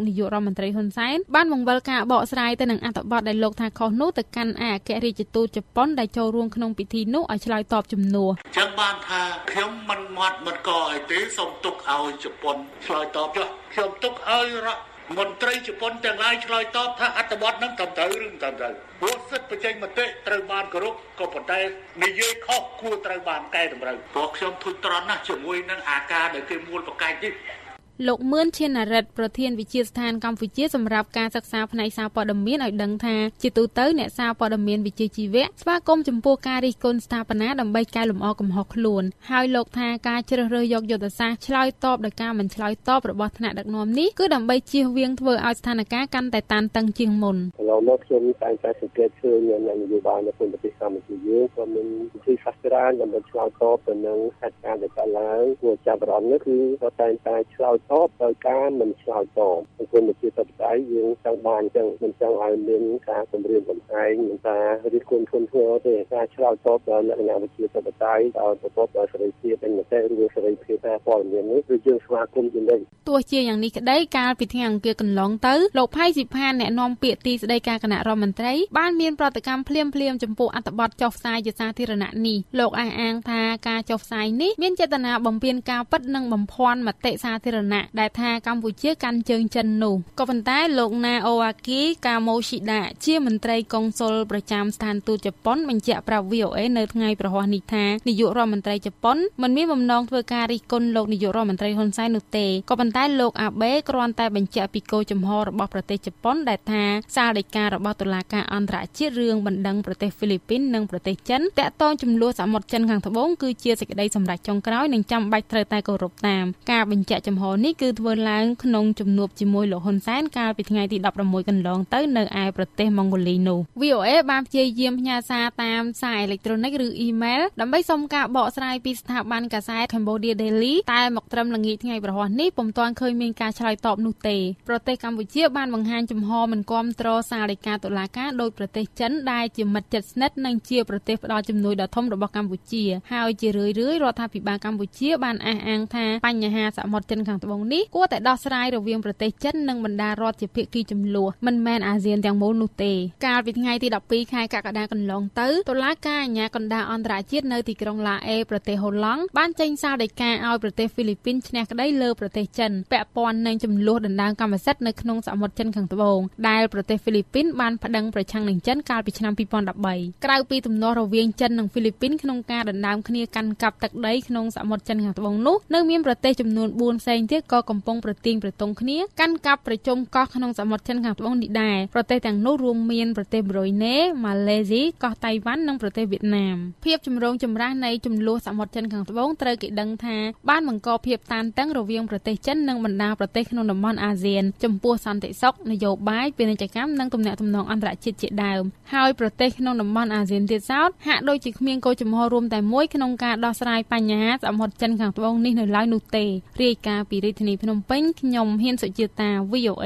នាយករដ្ឋមន្ត្រីហ៊ុនសែនបានបង្វិលការបកស្រាយទៅនឹងអត្ថបទដែលលោកថាខុសនោះទៅកាន់ឯកអគ្គរដ្ឋទូតជប៉ុនដែលចូលរួមក្នុងពិធីនោះឲ្យឆ្លើយតបជំនួសចឹងបានថាខ្ញុំមិនមាត់មិនកអីទេសូមទុកឲ្យជប៉ុនឆ្លើយតបចុះខ្ញុំទុកឲ្យមន្ត្រីជប៉ុនទាំងឡាយឆ្លើយតបថាអត្ថបទនឹងត្រឹមត្រូវឬមិនត្រឹមត្រូវព្រោះសិទ្ធិបញ្ចេញមតិត្រូវបានគោរពក៏ប៉ុន្តែនិយាយខុសគួរត្រូវបានកែតម្រូវព្រោះខ្ញុំធុញទ្រាន់ណាស់ជាមួយនឹងអាការដែលគេមូលបកាច់នេះលោកមឿនឈានរិទ្ធប្រធានវិទ្យាស្ថានកម្ពុជាសម្រាប់ការសិក្សាផ្នែកសារព័ត៌មានឲ្យដឹងថាជាទូទៅអ្នកសារព័ត៌មានវិជ្ជាជីវៈស្វាគមន៍ចំពោះការរិះគន់ស្ថាបនាដើម្បីកែលម្អកំហុសខ្លួនហើយលោកថាការជ្រើសរើសយកយុទ្ធសាស្ត្រឆ្លើយតបដោយការមិនឆ្លើយតបរបស់ថ្នាក់ដឹកនាំនេះគឺដើម្បីជៀសវាងធ្វើឲ្យស្ថានភាពកាន់តែតានតឹងជាងមុនឥឡូវមកខ្ញុំតែងតែសង្កេតឃើញនៅនយោបាយនៅក្នុងប្រទេសកម្ពុជាយើងក៏មានវិធីសាស្ត្រច្រើនដើម្បីឆ្លើយតបទៅនឹងហេតុការណ៍ដែលកើតឡើងគួរចាប់អារម្មណ៍នោះគឺគាត់តែងតែឆ្លើយតបដោយការមិនឆ្លើយតបពីគុណប្រជាធិបតេយ្យយើងចង់បានអញ្ចឹងមិនចង់ឲ្យមានការគម្រាមកំហែងមិនថារិះគន់ធ្ងន់ធ្ងរទេការឆ្លើយតបដល់លក្ខណៈវិជាធិបតេយ្យដោយប្រកបដោយសេរីភាពនិងមតិឬសេរីភាពការព័ត៌មាននេះគឺយើងស្វាគមន៍ជានិច្ចទោះជាយ៉ាងនេះក្តីកាលពីថ្ងៃអង្គារកន្លងទៅលោកផៃស៊ីផានអ្នកនាំពាក្យទីស្តីការគណៈរដ្ឋមន្ត្រីបានមានប្រតិកម្មភ្លាមចំពោះអត្ថបទចុះផ្សាយជាសាធារណៈនេះលោកអះអាងថាការចុះផ្សាយនេះមានចេតនាបំពានការពិតនិងបំភាន់មតិសាធារណៈដែលថាកម្ពុជាកាន់ជើងចិននោះក៏ប៉ុន្តែលោកណាអូអាគីកាម៉ូស៊ីដាជាមន្ត្រីកុងស៊ុលប្រចាំស្ថានទូតជប៉ុនបញ្ជាក់ប្រាប់ VOA នៅថ្ងៃប្រហ័សនេះថានាយករដ្ឋមន្ត្រីជប៉ុនមិនមានបំណងធ្វើការរិះគន់លោកនាយករដ្ឋមន្ត្រីហ៊ុនសែននោះទេក៏ប៉ុន្តែលោកអាបេគ្រាន់តែបញ្ជាក់ពីគោលចំហរបស់ប្រទេសជប៉ុនដែលថាសាលដីការបស់តុលាការអន្តរជាតិរឿងបណ្ដឹងប្រទេសហ្វីលីពីននិងប្រទេសចិនតាក់ទងចំនួនសមុទ្រចិនខាងត្បូងគឺជាសេចក្តីសម្រេចចុងក្រោយនិងចាំបាច់ត្រូវតែគោរពតាមការបញ្ជាក់ចំហនេះគឺធ្វើឡើងក្នុងជំនួបជាមួយលោកហ៊ុនសែនកាលពីថ្ងៃទី16កន្លងទៅនៅឯប្រទេសម៉ុងហ្គូលីនោះ VOA បានព្យាយាមផ្ញើសារតាមសារអេឡិចត្រូនិកឬអ៊ីមែលដើម្បីសុំការបកស្រាយពីស្ថាប័នកាសែត Cambodia Daily តែមកត្រឹមល្ងាចថ្ងៃប្រហ័សនេះពុំទាន់ឃើញមានការឆ្លើយតបនោះទេប្រទេសកម្ពុជាបានបង្ហាញចំហមិនគាំទ្រសារដីកាតុលាការដោយប្រទេសចិនដែលជាមិត្តជិតស្និទ្ធនិងជាប្រទេសផ្ដល់ជំនួយដ៏ធំរបស់កម្ពុជាហើយជារឿយៗរដ្ឋាភិបាលកម្ពុជាបានអះអាងថាបញ្ហាសមុទ្រចិនខាងត្បូងនេះគួរតែដោះស្រាយរវាងប្រទេសចិននិងបណ្ដារដ្ឋជាភាគីចំនួនមិនមែនអាស៊ានទាំងមូលនោះទេកាលពីថ្ងៃទី12ខែកក្កដាកន្លងទៅតុលាការអាជ្ញាកណ្ដាលអន្តរជាតិនៅទីក្រុងឡាអេប្រទេសហូឡង់បានចេញសារដីកាឲ្យប្រទេសហ្វីលីពីនឈ្នះក្តីលើប្រទេសចិនពាក់ព័ន្ធនឹងចំនួនដណ្ដើមកម្មសិទ្ធិនៅក្នុងសមុទ្រចិនខាងត្បូងដែលប្រទេសហ្វីលីពីនបានប្តឹងប្រឆាំងនឹងចិនកាលពីឆ្នាំ2013ក្រៅពីទំនាស់រវាងចិននិងហ្វីលីពីនក្នុងការដណ្ដើមគ្នាកាន់កាប់ទឹកដីក្នុងសមុទ្រចិនខាងត្បូងនោះនៅមានប្រទេសចំនួន4ផ្សេងទៀតក៏កំពុងប្រទាញប្រទង់គ្នាកាន់កាប់ប្រជុំកោះក្នុងសមុទ្រចិនខាងត្បូងនេះដែរប្រទេសទាំងនោះរួមមានប្រទេសប្រូយណេម៉ាឡេស៊ីកោះតៃវ៉ាន់និងប្រទេសវៀតណាមភាពចម្រូងចម្រាសនៃចំនួនសមុទ្រចិនខាងត្បូងត្រូវគេដឹងថាបានបង្កភាពតានតឹងរវាងប្រទេសចិននិងបណ្ដាប្រទេសក្នុងតំបន់អាស៊ានចំពោះសន្តិសុខនយោបាយពាណិជ្ជកម្មនិងទំនាក់ទំនងអន្តរជាតិជាដើមហើយប្រទេសក្នុងតំបន់អាស៊ានទៀតសោតហាក់ដូចជាគ្មានគោលចំហរួមតែមួយក្នុងការដោះស្រាយបញ្ហាសមុទ្រចិនខាងត្បូងនេះនៅឡើយនោះទេរាយការណ៍ពីរាជធានីភ្នំពេញខ្ញុំហ៊ានសុជាតា VOA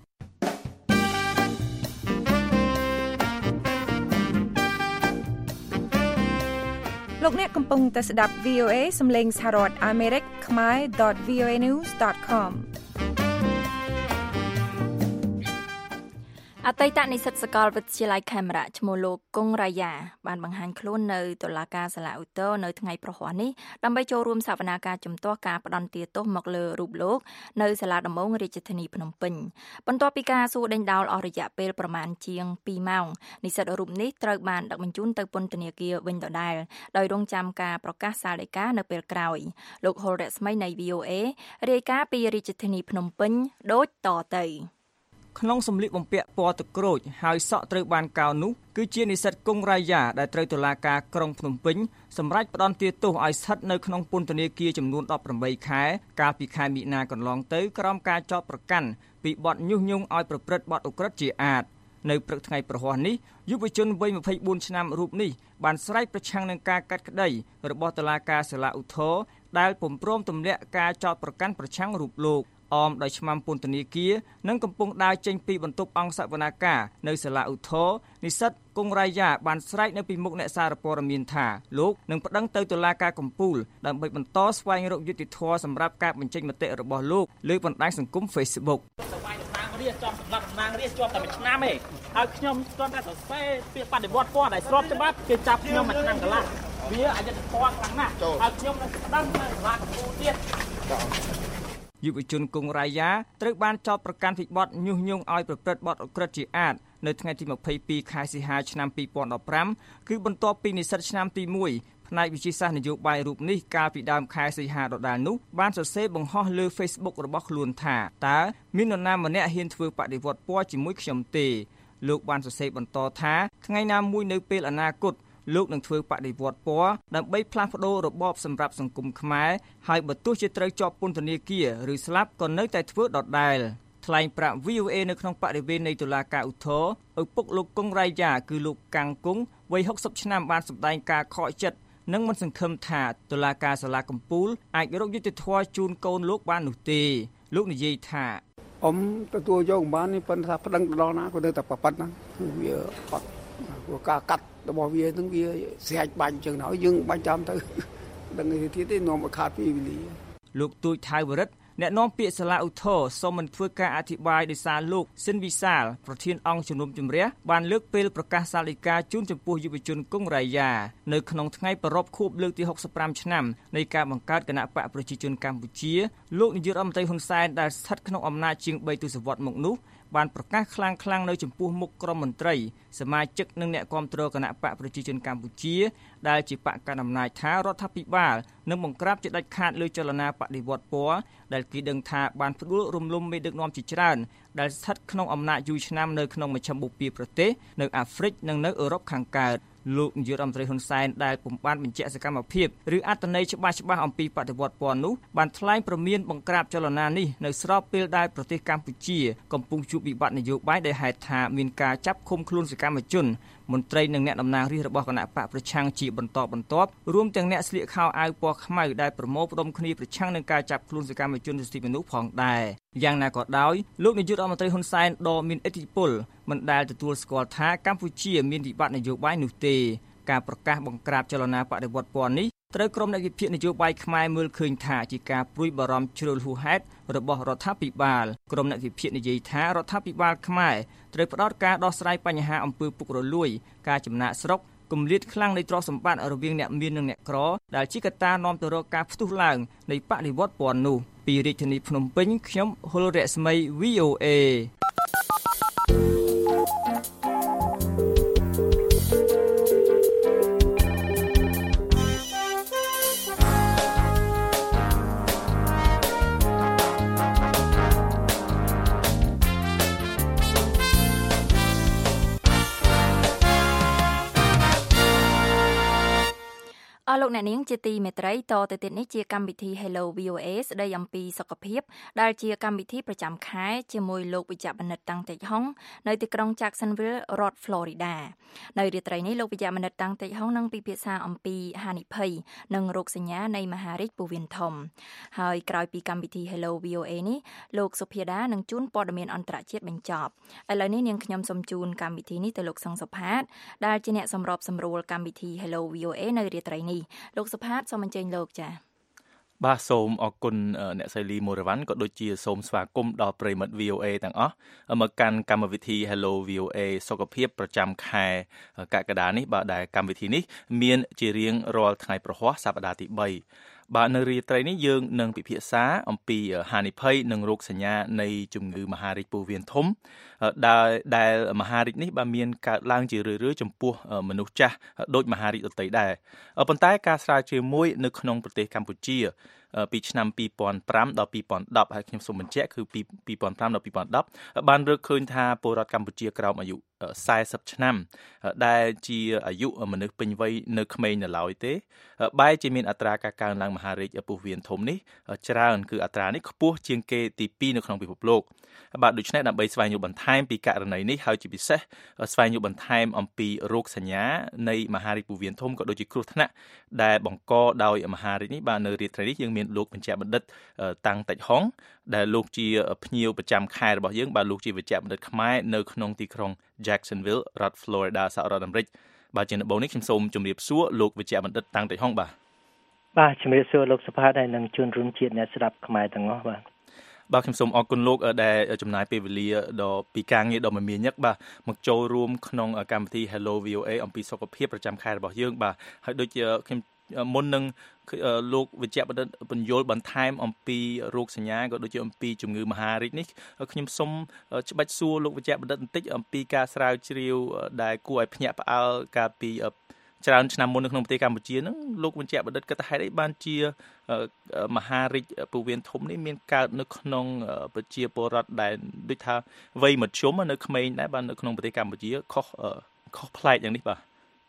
លោកអ្នកកំពុងតែស្ដាប់ VOA សំឡេងសហរដ្ឋអាមេរិកខ្មែរ .voanews.com អតីតនិស្សិតសាកលវិទ្យាល័យខេមរៈឈ្មោះលោកកុងរ៉ាយ៉ាបានបង្ហាញខ្លួននៅតុលាការសាលាឧទ្ធរនៅថ្ងៃប្រហ័សនេះដើម្បីចូលរួមសវនាការជំទាស់ការផ្ដន្ទាទោសមកលើរូបលោកនៅសាលាដំបងរាជធានីភ្នំពេញបន្ទាប់ពីការសួរដេញដោលអស់រយៈពេលប្រមាណជាង2ម៉ោងនិស្សិតរូបនេះត្រូវបានដឹកបញ្ជូនទៅពន្ធនាគារវិញដដែលដោយរងចាំការប្រកាសសាលដីកានៅពេលក្រោយលោកហុលរស្មីនៃ VOA រាយការណ៍ពីរាជធានីភ្នំពេញដូចតទៅក្នុងសម្លៀកបំពាក់ពណ៌ទឹកក្រូចហើយសក់ត្រូវបានកោរនោះគឺជានិស្សិតកុងរ៉ាយ៉ាដែលត្រូវតុលាការក្រុងភ្នំពេញសម្រេចផ្តន្ទាទោសឲ្យស្ថិតនៅក្នុងពន្ធនាគារចំនួន18ខែកាលពីខែមិនិនាកន្លងទៅក្រោមការចោទប្រកាន់ពីបទញុះញង់ឲ្យប្រព្រឹត្តបទឧក្រិដ្ឋជាអាតនៅព្រឹកថ្ងៃប្រហ័សនេះយុវជនវ័យ24ឆ្នាំរូបនេះបានស្រែកប្រឆាំងនឹងការកាត់ក្តីរបស់តុលាការសាលាឧទ្ធរដែលពុំព្រមទម្លាក់ការចោទប្រកាន់ប្រឆាំងរូបលោកអមដោយឆ្មាំពន្ធនាគារនិងកំពុងដើរចេញពីបន្ទប់អង្គសវនាការនៅសាលាឧទ្ធរនិស្សិតកុងរ៉ាយ៉ាបានស្រែកនៅពីមុខអ្នកសារព័ត៌មានថាលោកនឹងប្តឹងទៅតុលាការកំពូលដើម្បីបន្តស្វែងរកយុត្តិធម៌សម្រាប់ការបញ្ចេញមតិរបស់លោកលើបណ្ដាញសង្គម Facebook រាជចំសម្រាប់តំណាងរាជជាប់តែមួយឆ្នាំឯងហើយខ្ញុំគ្រាន់តែសរសេរពាក្យបដិវត្តពណ៌ដែលស្របច្បាប់គេចាប់ខ្ញុំមួយឆ្នាំកន្លះវាអយុត្តិធម៌ខ្លាំងណាស់ហើយខ្ញុំនឹងស្ដាំនៅសាលាកំពូលទៀតយុវជនគង់រាយាត្រូវបានចោទប្រកាន់ពីបទញុះញង់ឲ្យប្រព្រឹត្តបទឧក្រិដ្ឋជាអាតនៅថ្ងៃទី22ខែសីហាឆ្នាំ2015គឺបន្ទាប់ពីនិស្សិតឆ្នាំទី1ផ្នែកវិទ្យាសាស្ត្រនយោបាយរូបនេះកាលពីដើមខែសីហាដដែលនោះបានសរសេរបង្ហោះលើ Facebook របស់ខ្លួនថាតើមាននរណាម្នាក់ហ៊ានធ្វើបដិវត្តពណ៌ជាមួយខ្ញុំទេលោកបានសរសេរបន្តថាថ្ងៃណាមួយនៅពេលអនាគតលោកនឹងធ្វើបដិវត្តពណ៌ដើម្បីផ្លាស់ប្ដូររបបសម្រាប់សង្គមខ្មែរហើយបើទោះជាត្រូវជាប់ពន្ធនាគារឬស្លាប់ក៏នៅតែធ្វើដដែលថ្លែងប្រាប់ VOA នៅក្នុងបរិវេណនៃតុលាការឧទ្ធរណ៍ឪពុកលោកគង់រ៉ៃយ៉ាគឺលោកកាំងគង់វ័យ60ឆ្នាំបានសម្ដែងការខកចិត្តនិងមិនសង្ឃឹមថាតុលាការសាលាកំពូលអាចរកយុត្តិធម៌ជូនកូនលោកបាននោះទេលោកនិយាយថាអ៊ំទទួលយកបាននេះប៉ុន្តែប្តឹងទៅដល់ណាក៏នៅតែប៉ុណ្ណឹងវាអត់ព្រោះការកាត់របស់វានឹងវាស្រេចបាញ់ចឹងហើយយើងបាញ់ចាំទៅដឹងទៀតទេនាំឲ្យខាតពីវេលាលោកទូចថៃវរិទ្ធអ្នកនាំពាក្យសាលាឧទ្ធរសូមមិនធ្វើការអធិប្បាយដោយសារលោកស៊ិនវិសាលប្រធានអង្គជំនុំជម្រះបានលើកពេលប្រកាសសាលដីកាជូនចំពោះយុវជនគង់រ៉ៃយ៉ានៅក្នុងថ្ងៃប្រារព្ធខួបលើកទី65ឆ្នាំនៃការបង្កើតគណៈបកប្រជាជនកម្ពុជាលោកនាយករដ្ឋមន្ត្រីហ៊ុនសែនដែលស្ថិតក្នុងអំណាចជាង3ទសវត្សរ៍មកនោះបានប្រកាសខ្លាំងៗនៅចំពោះមុខក្រុមមន្ត្រីសមាជិកនិងអ្នកគាំទ្រគណៈបកប្រជាជនកម្ពុជាដែលជាបកកណ្ដាលអំណាចថារដ្ឋាភិបាលនឹងបង្ក្រាបជាដាច់ខាតលើចលនាបដិវត្តពណ៌ដែលគេដឹងថាបានផ្ដួលរំលំមេដឹកនាំជាច្រើនដែលស្ថិតក្នុងអំណាចយូរឆ្នាំនៅក្នុងមជ្ឈមបូព៌ាប្រទេសនៅអាហ្វ្រិកនិងនៅអឺរ៉ុបខាងកើតលោកនាយករដ្ឋមន្ត្រីហ៊ុនសែនដែលពុំបានបញ្ជាក់សកម្មភាពឬអត្ថន័យច្បាស់អំពីបដិវត្តពណ៌នោះបានថ្លែងព្រមានបង្ក្រាបចលនានេះនៅស្របពេលដែលប្រទេសកម្ពុជាកំពុងជួបវិបត្តិនយោបាយដែលហេតុថាមានការចាប់ឃុំខ្លួនសកម្មជនមន្ត្រីនិងអ្នកតំណាងរាស្ត្ររបស់គណៈបកប្រឆាំងជាបន្តបន្ទាប់រួមទាំងអ្នកស្លៀកខោអាវពណ៌ខ្មៅដែលប្រមូលផ្ដុំគ្នាប្រឆាំងនឹងការចាប់ខ្លួនសកម្មជនសិទ្ធិមនុស្សផងដែរយ៉ាងណាក៏ដោយលោកនាយករដ្ឋមន្ត្រីហ៊ុនសែនដ៏មានឥទ្ធិពលមិនដែលទទួលស្គាល់ថាកម្ពុជាមានវិបត្តិនយោបាយនោះទេការប្រកាសបង្ក្រាបចលនាបដិវត្តពណ៌នេះត្រូវក្រុមអ្នកវិភាគនយោបាយខ្មែរមើលឃើញថាជាការព្រួយបារម្ភជ្រុលហួសហេតុរបស់រដ្ឋាភិបាលក្រុមអ្នកវិភាគនិយាយថារដ្ឋាភិបាលខ្មែរត្រូវផ្ដោតការដោះស្រាយបញ្ហាអំពើពុករលួយការចំណាកស្រុកគម្លាតខ្លាំងនៃទ្រព្យសម្បត្តិរវាងអ្នកមាននិងអ្នកក្រដែលជាកត្តានាំទៅរកការផ្ទុះឡើងនៃបដិវត្តពណ៌នោះពីរាជធានីភ្នំពេញខ្ញុំហុលរស្មី VOA លោកអ្នកនាងជាទីមេត្រីតទៅទៀតនេះជាកម្មវិធី Hello VOA ស្ដីអំពីសុខភាពដែលជាកម្មវិធីប្រចាំខែជាមួយលោកវិជ្ជបណ្ឌិតតាំងតិចហុងនៅទីក្រុង Jacksonville រដ្ឋ Florida នៅរាត្រីនេះលោកវិជ្ជបណ្ឌិតតាំងតិចហុងនឹងពិភាក្សាអំពីហានិភ័យនិងរោគសញ្ញានៃមហារីកពោះវៀនធំហើយក្រោយពីកម្មវិធី Hello VOA នេះលោកសុភាដានឹងជូនព័ត៌មានអន្តរជាតិបញ្ចប់ឥឡូវនេះនាងខ្ញុំសូមជូនកម្មវិធីនេះទៅលោកសង្ឃសុផាតដែលជាអ្នកសម្របសម្រួលកម្មវិធី Hello VOA នៅរាត្រីនេះលោកសុផាតសូមអញ្ជើញលោកចា៎បាទសូមអរគុណអ្នកស្រីលីមូរ៉ាវ៉ាន់ក៏ដូចជាសូមស្វាគមន៍ដល់ប្រិយមិត្ត VOA ទាំងអស់មកកាន់កម្មវិធី Hello VOA សុខភាពប្រចាំខែកក្កដានេះបាទដែលកម្មវិធីនេះមានជារៀងរាល់ថ្ងៃប្រហ័សសប្តាហ៍ទី3បាទនៅរាត្រីនេះយើងនឹងពិភាក្សាអំពីហានិភ័យនិងរោគសញ្ញានៃជំងឺមហារីកពោះវៀនធំដែលមហារីកនេះបានមានកើតឡើងជារឿយៗចំពោះមនុស្សចាស់ដូចមហារីកដទៃដែរប៉ុន្តែការស្រាវជ្រាវមួយនៅក្នុងប្រទេសកម្ពុជាពីឆ្នាំ2005ដល់2010ហើយខ្ញុំសូមបញ្ជាក់គឺពី2005ដល់2010បានរកឃើញថាពលរដ្ឋកម្ពុជាក្រោមអាយុ40ឆ្នាំដែលជាអាយុមនុស្សពេញវ័យនៅក្មេងនៅឡើយទេបែរជាមានអត្រាការកើនឡើងមហារីកពោះវៀនធំនេះច្រើនគឺអត្រានេះខ្ពស់ជាងគេទី2នៅក្នុងពិភពលោកបាទដូច្នេះដើម្បីស្វែងយល់បន្ថែមពីករណីនេះហើយជាពិសេសស្វែងយល់បន្ថែមអំពីរោគសញ្ញានៃមហារីកពោះវៀនធំក៏ដូចជាគ្រោះថ្នាក់ដែលបង្កដោយមហារីកនេះបាទនៅរាត្រីនេះយើងមានលោកបញ្ជាបណ្ឌិតតាំងតិចហុងដែលលោកជាភ្ញៀវប្រចាំខែរបស់យើងបាទលោកជាវិជ្ជបណ្ឌិតខ្មែរនៅក្នុងទីក្រុង Jacksonville រដ្ឋ Florida សហរដ្ឋអាមេរិកបាទជាដំបូងនេះខ្ញុំសូមជម្រាបសួរលោកវិជ្ជបណ្ឌិតតាំងតិចហុងបាទជំរាបសួរលោកសុផាតហើយនឹងជួនរួមជាតិអ្នកស្ដាប់ខ្មែរទាំងអស់បាទបាទខ្ញុំសូមអរគុណលោកដែលចំណាយពេលវេលាដ៏ពីការងារដ៏មមាញឹកបាទមកចូលរួមក្នុងកម្មវិធី Hello VOA អំពីសុខភាពប្រចាំខែរបស់យើងបាទហើយដូចជាខ្ញុំមុននឹងលោកវិជ្ជបណ្ឌិតបញ្យលបន្ថែមអំពីរោគសញ្ញាក៏ដូចជាអំពីជំងឺមហារីកនេះខ្ញុំសូមច្បាច់សួរលោកវិជ្ជបណ្ឌិតបន្តិចអំពីការស្រាវជ្រាវដែលគួរឲ្យភ្ញាក់ផ្អើលកាលពីច្រើនឆ្នាំមុននៅក្នុងប្រទេសកម្ពុជាហ្នឹងលោកវិជ្ជបណ្ឌិតគិតថាហេតុអីបានជាមហារីកពោះវៀនធំនេះមានកើតនៅក្នុងប្រជាពលរដ្ឋដែលដូចថាវ័យមធ្យមនៅក្មេងដែរបាទនៅក្នុងប្រទេសកម្ពុជាខុសប្លែកយ៉ាងនេះបាទ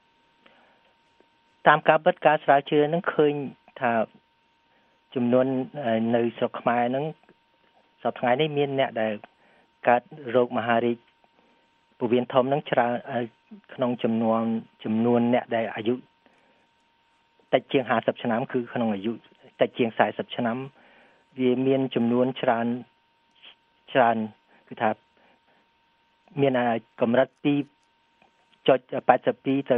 តាមការពិតការស្រាវជ្រាវហ្នឹងឃើញថាចំនួននៅស្រុកខ្មែរហ្នឹងសប្តាហ៍ថ្ងៃនេះមានអ្នកដែលកើតរោគមហារីកពោះវៀនធំហ្នឹងច្រើនក្នុងចំនួនអ្នកដែលអាយុតិចជាង50ឆ្នាំគឺក្នុងអាយុតិចជាង40ឆ្នាំវាមានចំនួនច្រើនគឺថាមានកម្រិតពី0.82 ទៅ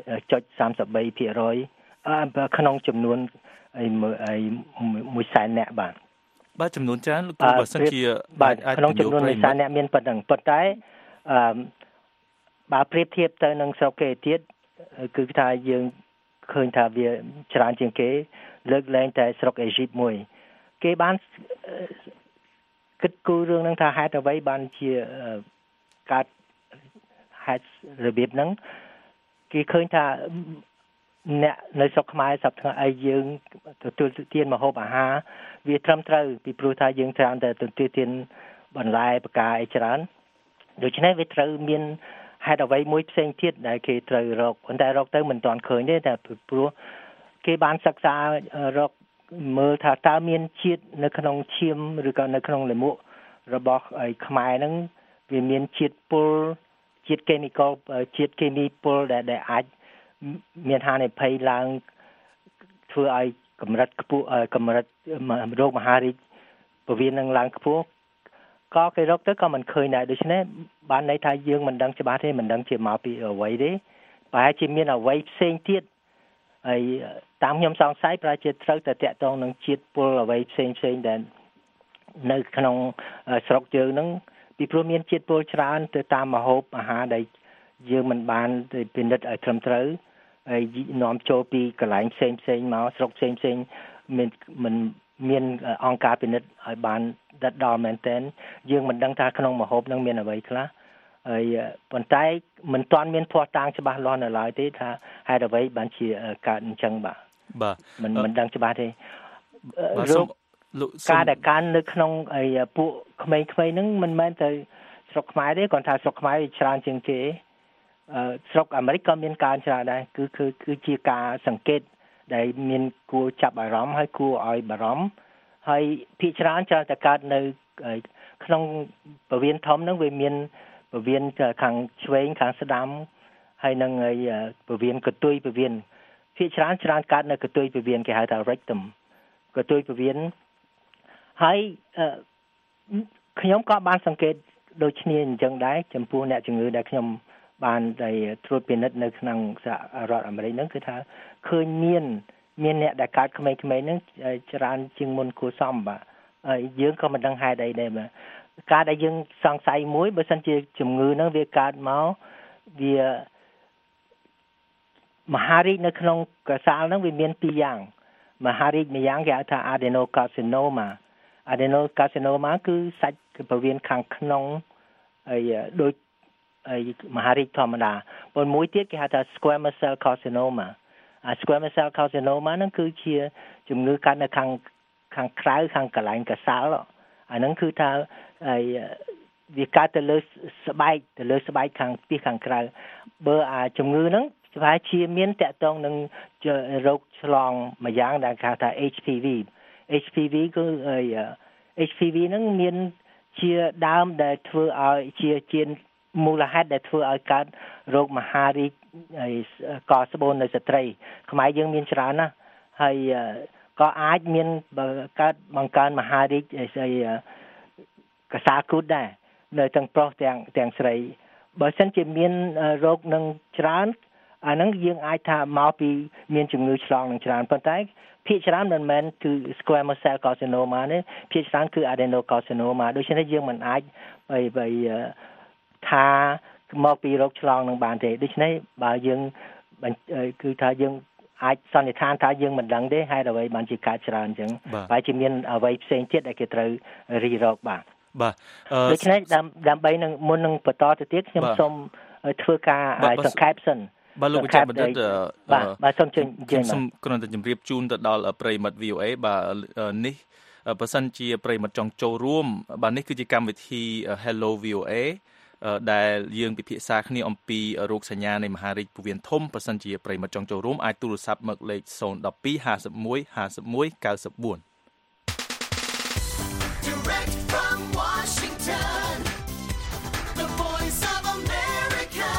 2.33% ក្នុងចំនួន1សែនអ្នកបាទចំនួនច្រើនគឺបើសិនជាបាទក្នុងចំនួន1សែនអ្នកមានប៉ុណ្ណឹងប៉ុន្តែបើប្រៀបធៀបទៅនឹងស្រុកគេទៀតគឺថាយើងឃើញថាវាច្រើនជាងគេលើកលែងតែស្រុកអេស៊ីបមួយគេបានគិតគូររឿងហ្នឹងថាហេតុអ្វីបានជាកើតហេតុរបៀបហ្នឹងគេឃើញថាអ្នកនៅស្រុកខ្មែរសប្តាហ៍ថ្ងៃយើងទទួលទានម្ហូបអាហារវាត្រឹមត្រូវពីព្រោះថាយើងច្រើនតែទទួលទានបន្លែផ្កាអីច្រើនដូច្នេះវាត្រូវមានហេតុអ្វីមួយផ្សេងទៀតដែលគេត្រូវរកប៉ុន្តែរកទៅមិនទាន់ឃើញទេតែព្រោះគេបានសិក្សារកមើលថាតើមានជាតិនៅក្នុងឈាមឬក៏នៅក្នុងលាមករបស់ខ្មែរហ្នឹងវាមានជាតិពុលជាតិគីមីពុលដែលអាចមានហានិភ័យឡើងធ្វើឲ្យកម្រិតខ្ពស់កម្រិតរោគមហារីកពោះវៀននឹងឡើងខ្ពស់ក៏គេរកទៅក៏មិនឃើញដែរដូច្នេះបានន័យថាយើងមិនដឹងច្បាស់ទេមិនដឹងជាមកពីអ្វីទេប្រហែលជាមានអ្វីផ្សេងទៀតហើយតាមខ្ញុំសង្ស័យប្រហែលជាត្រូវតែតាក់ទងនឹងជាតិពុលអ្វីផ្សេងដែលនៅក្នុងស្រុកយើងហ្នឹងពីព្រោះមានជាតិពុលច្រើនទៅតាមម្ហូបអាហារដែលយើងមិនបានពិនិត្យឲ្យត្រឹមត្រូវហើយនាំចូលពីកន្លែងផ្សេងមកស្រុកផ្សេងមិនមានអង្គការពិនិត្យឲ្យបានដល់មែនទែនយើងមិនដឹងថាក្នុងម្ហូបនឹងមានអ្វីខ្លះហើយប៉ុន្តែមិនទាន់មានភស្តុតាងច្បាស់លាស់នៅឡើយទេថាហេតុអ្វីបានជាកើតអញ្ចឹងបាទមិនដឹងច្បាស់ទេរោគការដែលកើតនៅក្នុងពួកក្មេងៗហ្នឹងមិនមែនតែស្រុកខ្មែរទេគាត់ថាស្រុកខ្មែរច្រើនជាងគេស្រុកអាមេរិកក៏មានការច្រើនដែរគឺជាការសង្កេតដែលមានគួរចាប់អារម្មណ៍ហើយគួរឲ្យបារម្ភហើយភាគច្រើនតែកើតនៅក្នុងពោះវៀនធំហ្នឹងវាមានពោះវៀនខាងឆ្វេងខាងស្ដាំហើយនឹងពោះវៀនកន្ទុយពោះវៀនភាគច្រើនកើតនៅកន្ទុយពោះវៀនគេហៅថា rectum កន្ទុយពោះវៀនហើយខ្ញុំក៏បានសង្កេតដូចគ្នាអញ្ចឹងដែរចំពោះអ្នកជំងឺដែលខ្ញុំបានតែត្រួតពិនិត្យនៅក្នុងសហរដ្ឋអាមេរិកហ្នឹងគឺថាឃើញមានអ្នកដែលកើតក្មេងៗហ្នឹងច្រើនជាងមុនគួរសមបាទហើយយើងក៏មិនដឹងហេតុអីដែរបាទការដែលយើងសង្ស័យមួយបើសិនជាជំងឺហ្នឹងវាកើតមកវាមហារីកនៅក្នុងកសាលហ្នឹងវាមានពីរយ៉ាងមហារីកម្យ៉ាងគេហៅថា adenocarcinoma គឺសាច់ពោះវៀនខាងក្នុងហើយដូចមហារីកធម្មតាប៉ុន្តែមួយទៀតគេហៅថា squamous cell carcinoma squamous cell carcinoma ហ្នឹងគឺជាជំងឺកើតនៅខាងក្រៅខាងកន្លែងកសាលអាហ្នឹងគឺថាវាកើតទៅលើស្បែកខាងពីខាងក្រៅបើជំងឺហ្នឹងប្រហែលជាមានតាក់ទងនឹងរោគឆ្លងមួយយ៉ាងដែលគេហៅថា HPV គឺHPV ហ្នឹងមានជាដើមដែលធ្វើឲ្យជាមូលហេតុដែលធ្វើឲ្យកើតរោគមហារីកកស្បូននៅស្ត្រីខ្មែរយើងមានច្រើនណាស់ហើយក៏អាចមានកើតបង្កើនមហារីកកសាលគូតដែរនៅទាំងប្រុសទាំងស្រីបើសិនជាមានរោគនឹងច្រើនអាហ្នឹងយើងអាចថាមកពីមានជំងឺឆ្លងនឹងច្រើនប៉ុន្តែភាគច្រើនមិនមែនគឺ squamous cell carcinoma ទេភាគច្រើនគឺ adenocarcinoma ដូច្នេះយើងមិនអាចថាមកពីរោគឆ្លងនឹងបានទេដូច្នេះបើយើងគឺថាយើងអាចសន្និដ្ឋានថាយើងមិនដឹងទេហេតុអ្វីបានជាកើតច្រើនអញ្ចឹងបែរជាមានអ្វីផ្សេងទៀតដែលគេត្រូវរីរោគបាទដូច្នេះដើម្បីនឹងមុននឹងបន្តទៅទៀតខ្ញុំសូមធ្វើការសង្ខេបសិនបាទលោកវិជ្ជបណ្ឌិតបាទសូមជើញសូមគ្រាន់តែជម្រាបជូនទៅដល់ប្រិយមិត្ត VOA បាទនេះបើសិនជាប្រិយមិត្តចង់ចូលរួមបាទនេះគឺជាកម្មវិធី Hello VOA ដែលយើងពិភាក្សាគ្នាអំពីរោគសញ្ញានៃមហារីកពោះវៀនធំបើសិនជាប្រិយមិត្តចង់ចូលរួមអាចទូរស័ព្ទមកលេខ012 51 51 94 Direct from Washington The Voice of America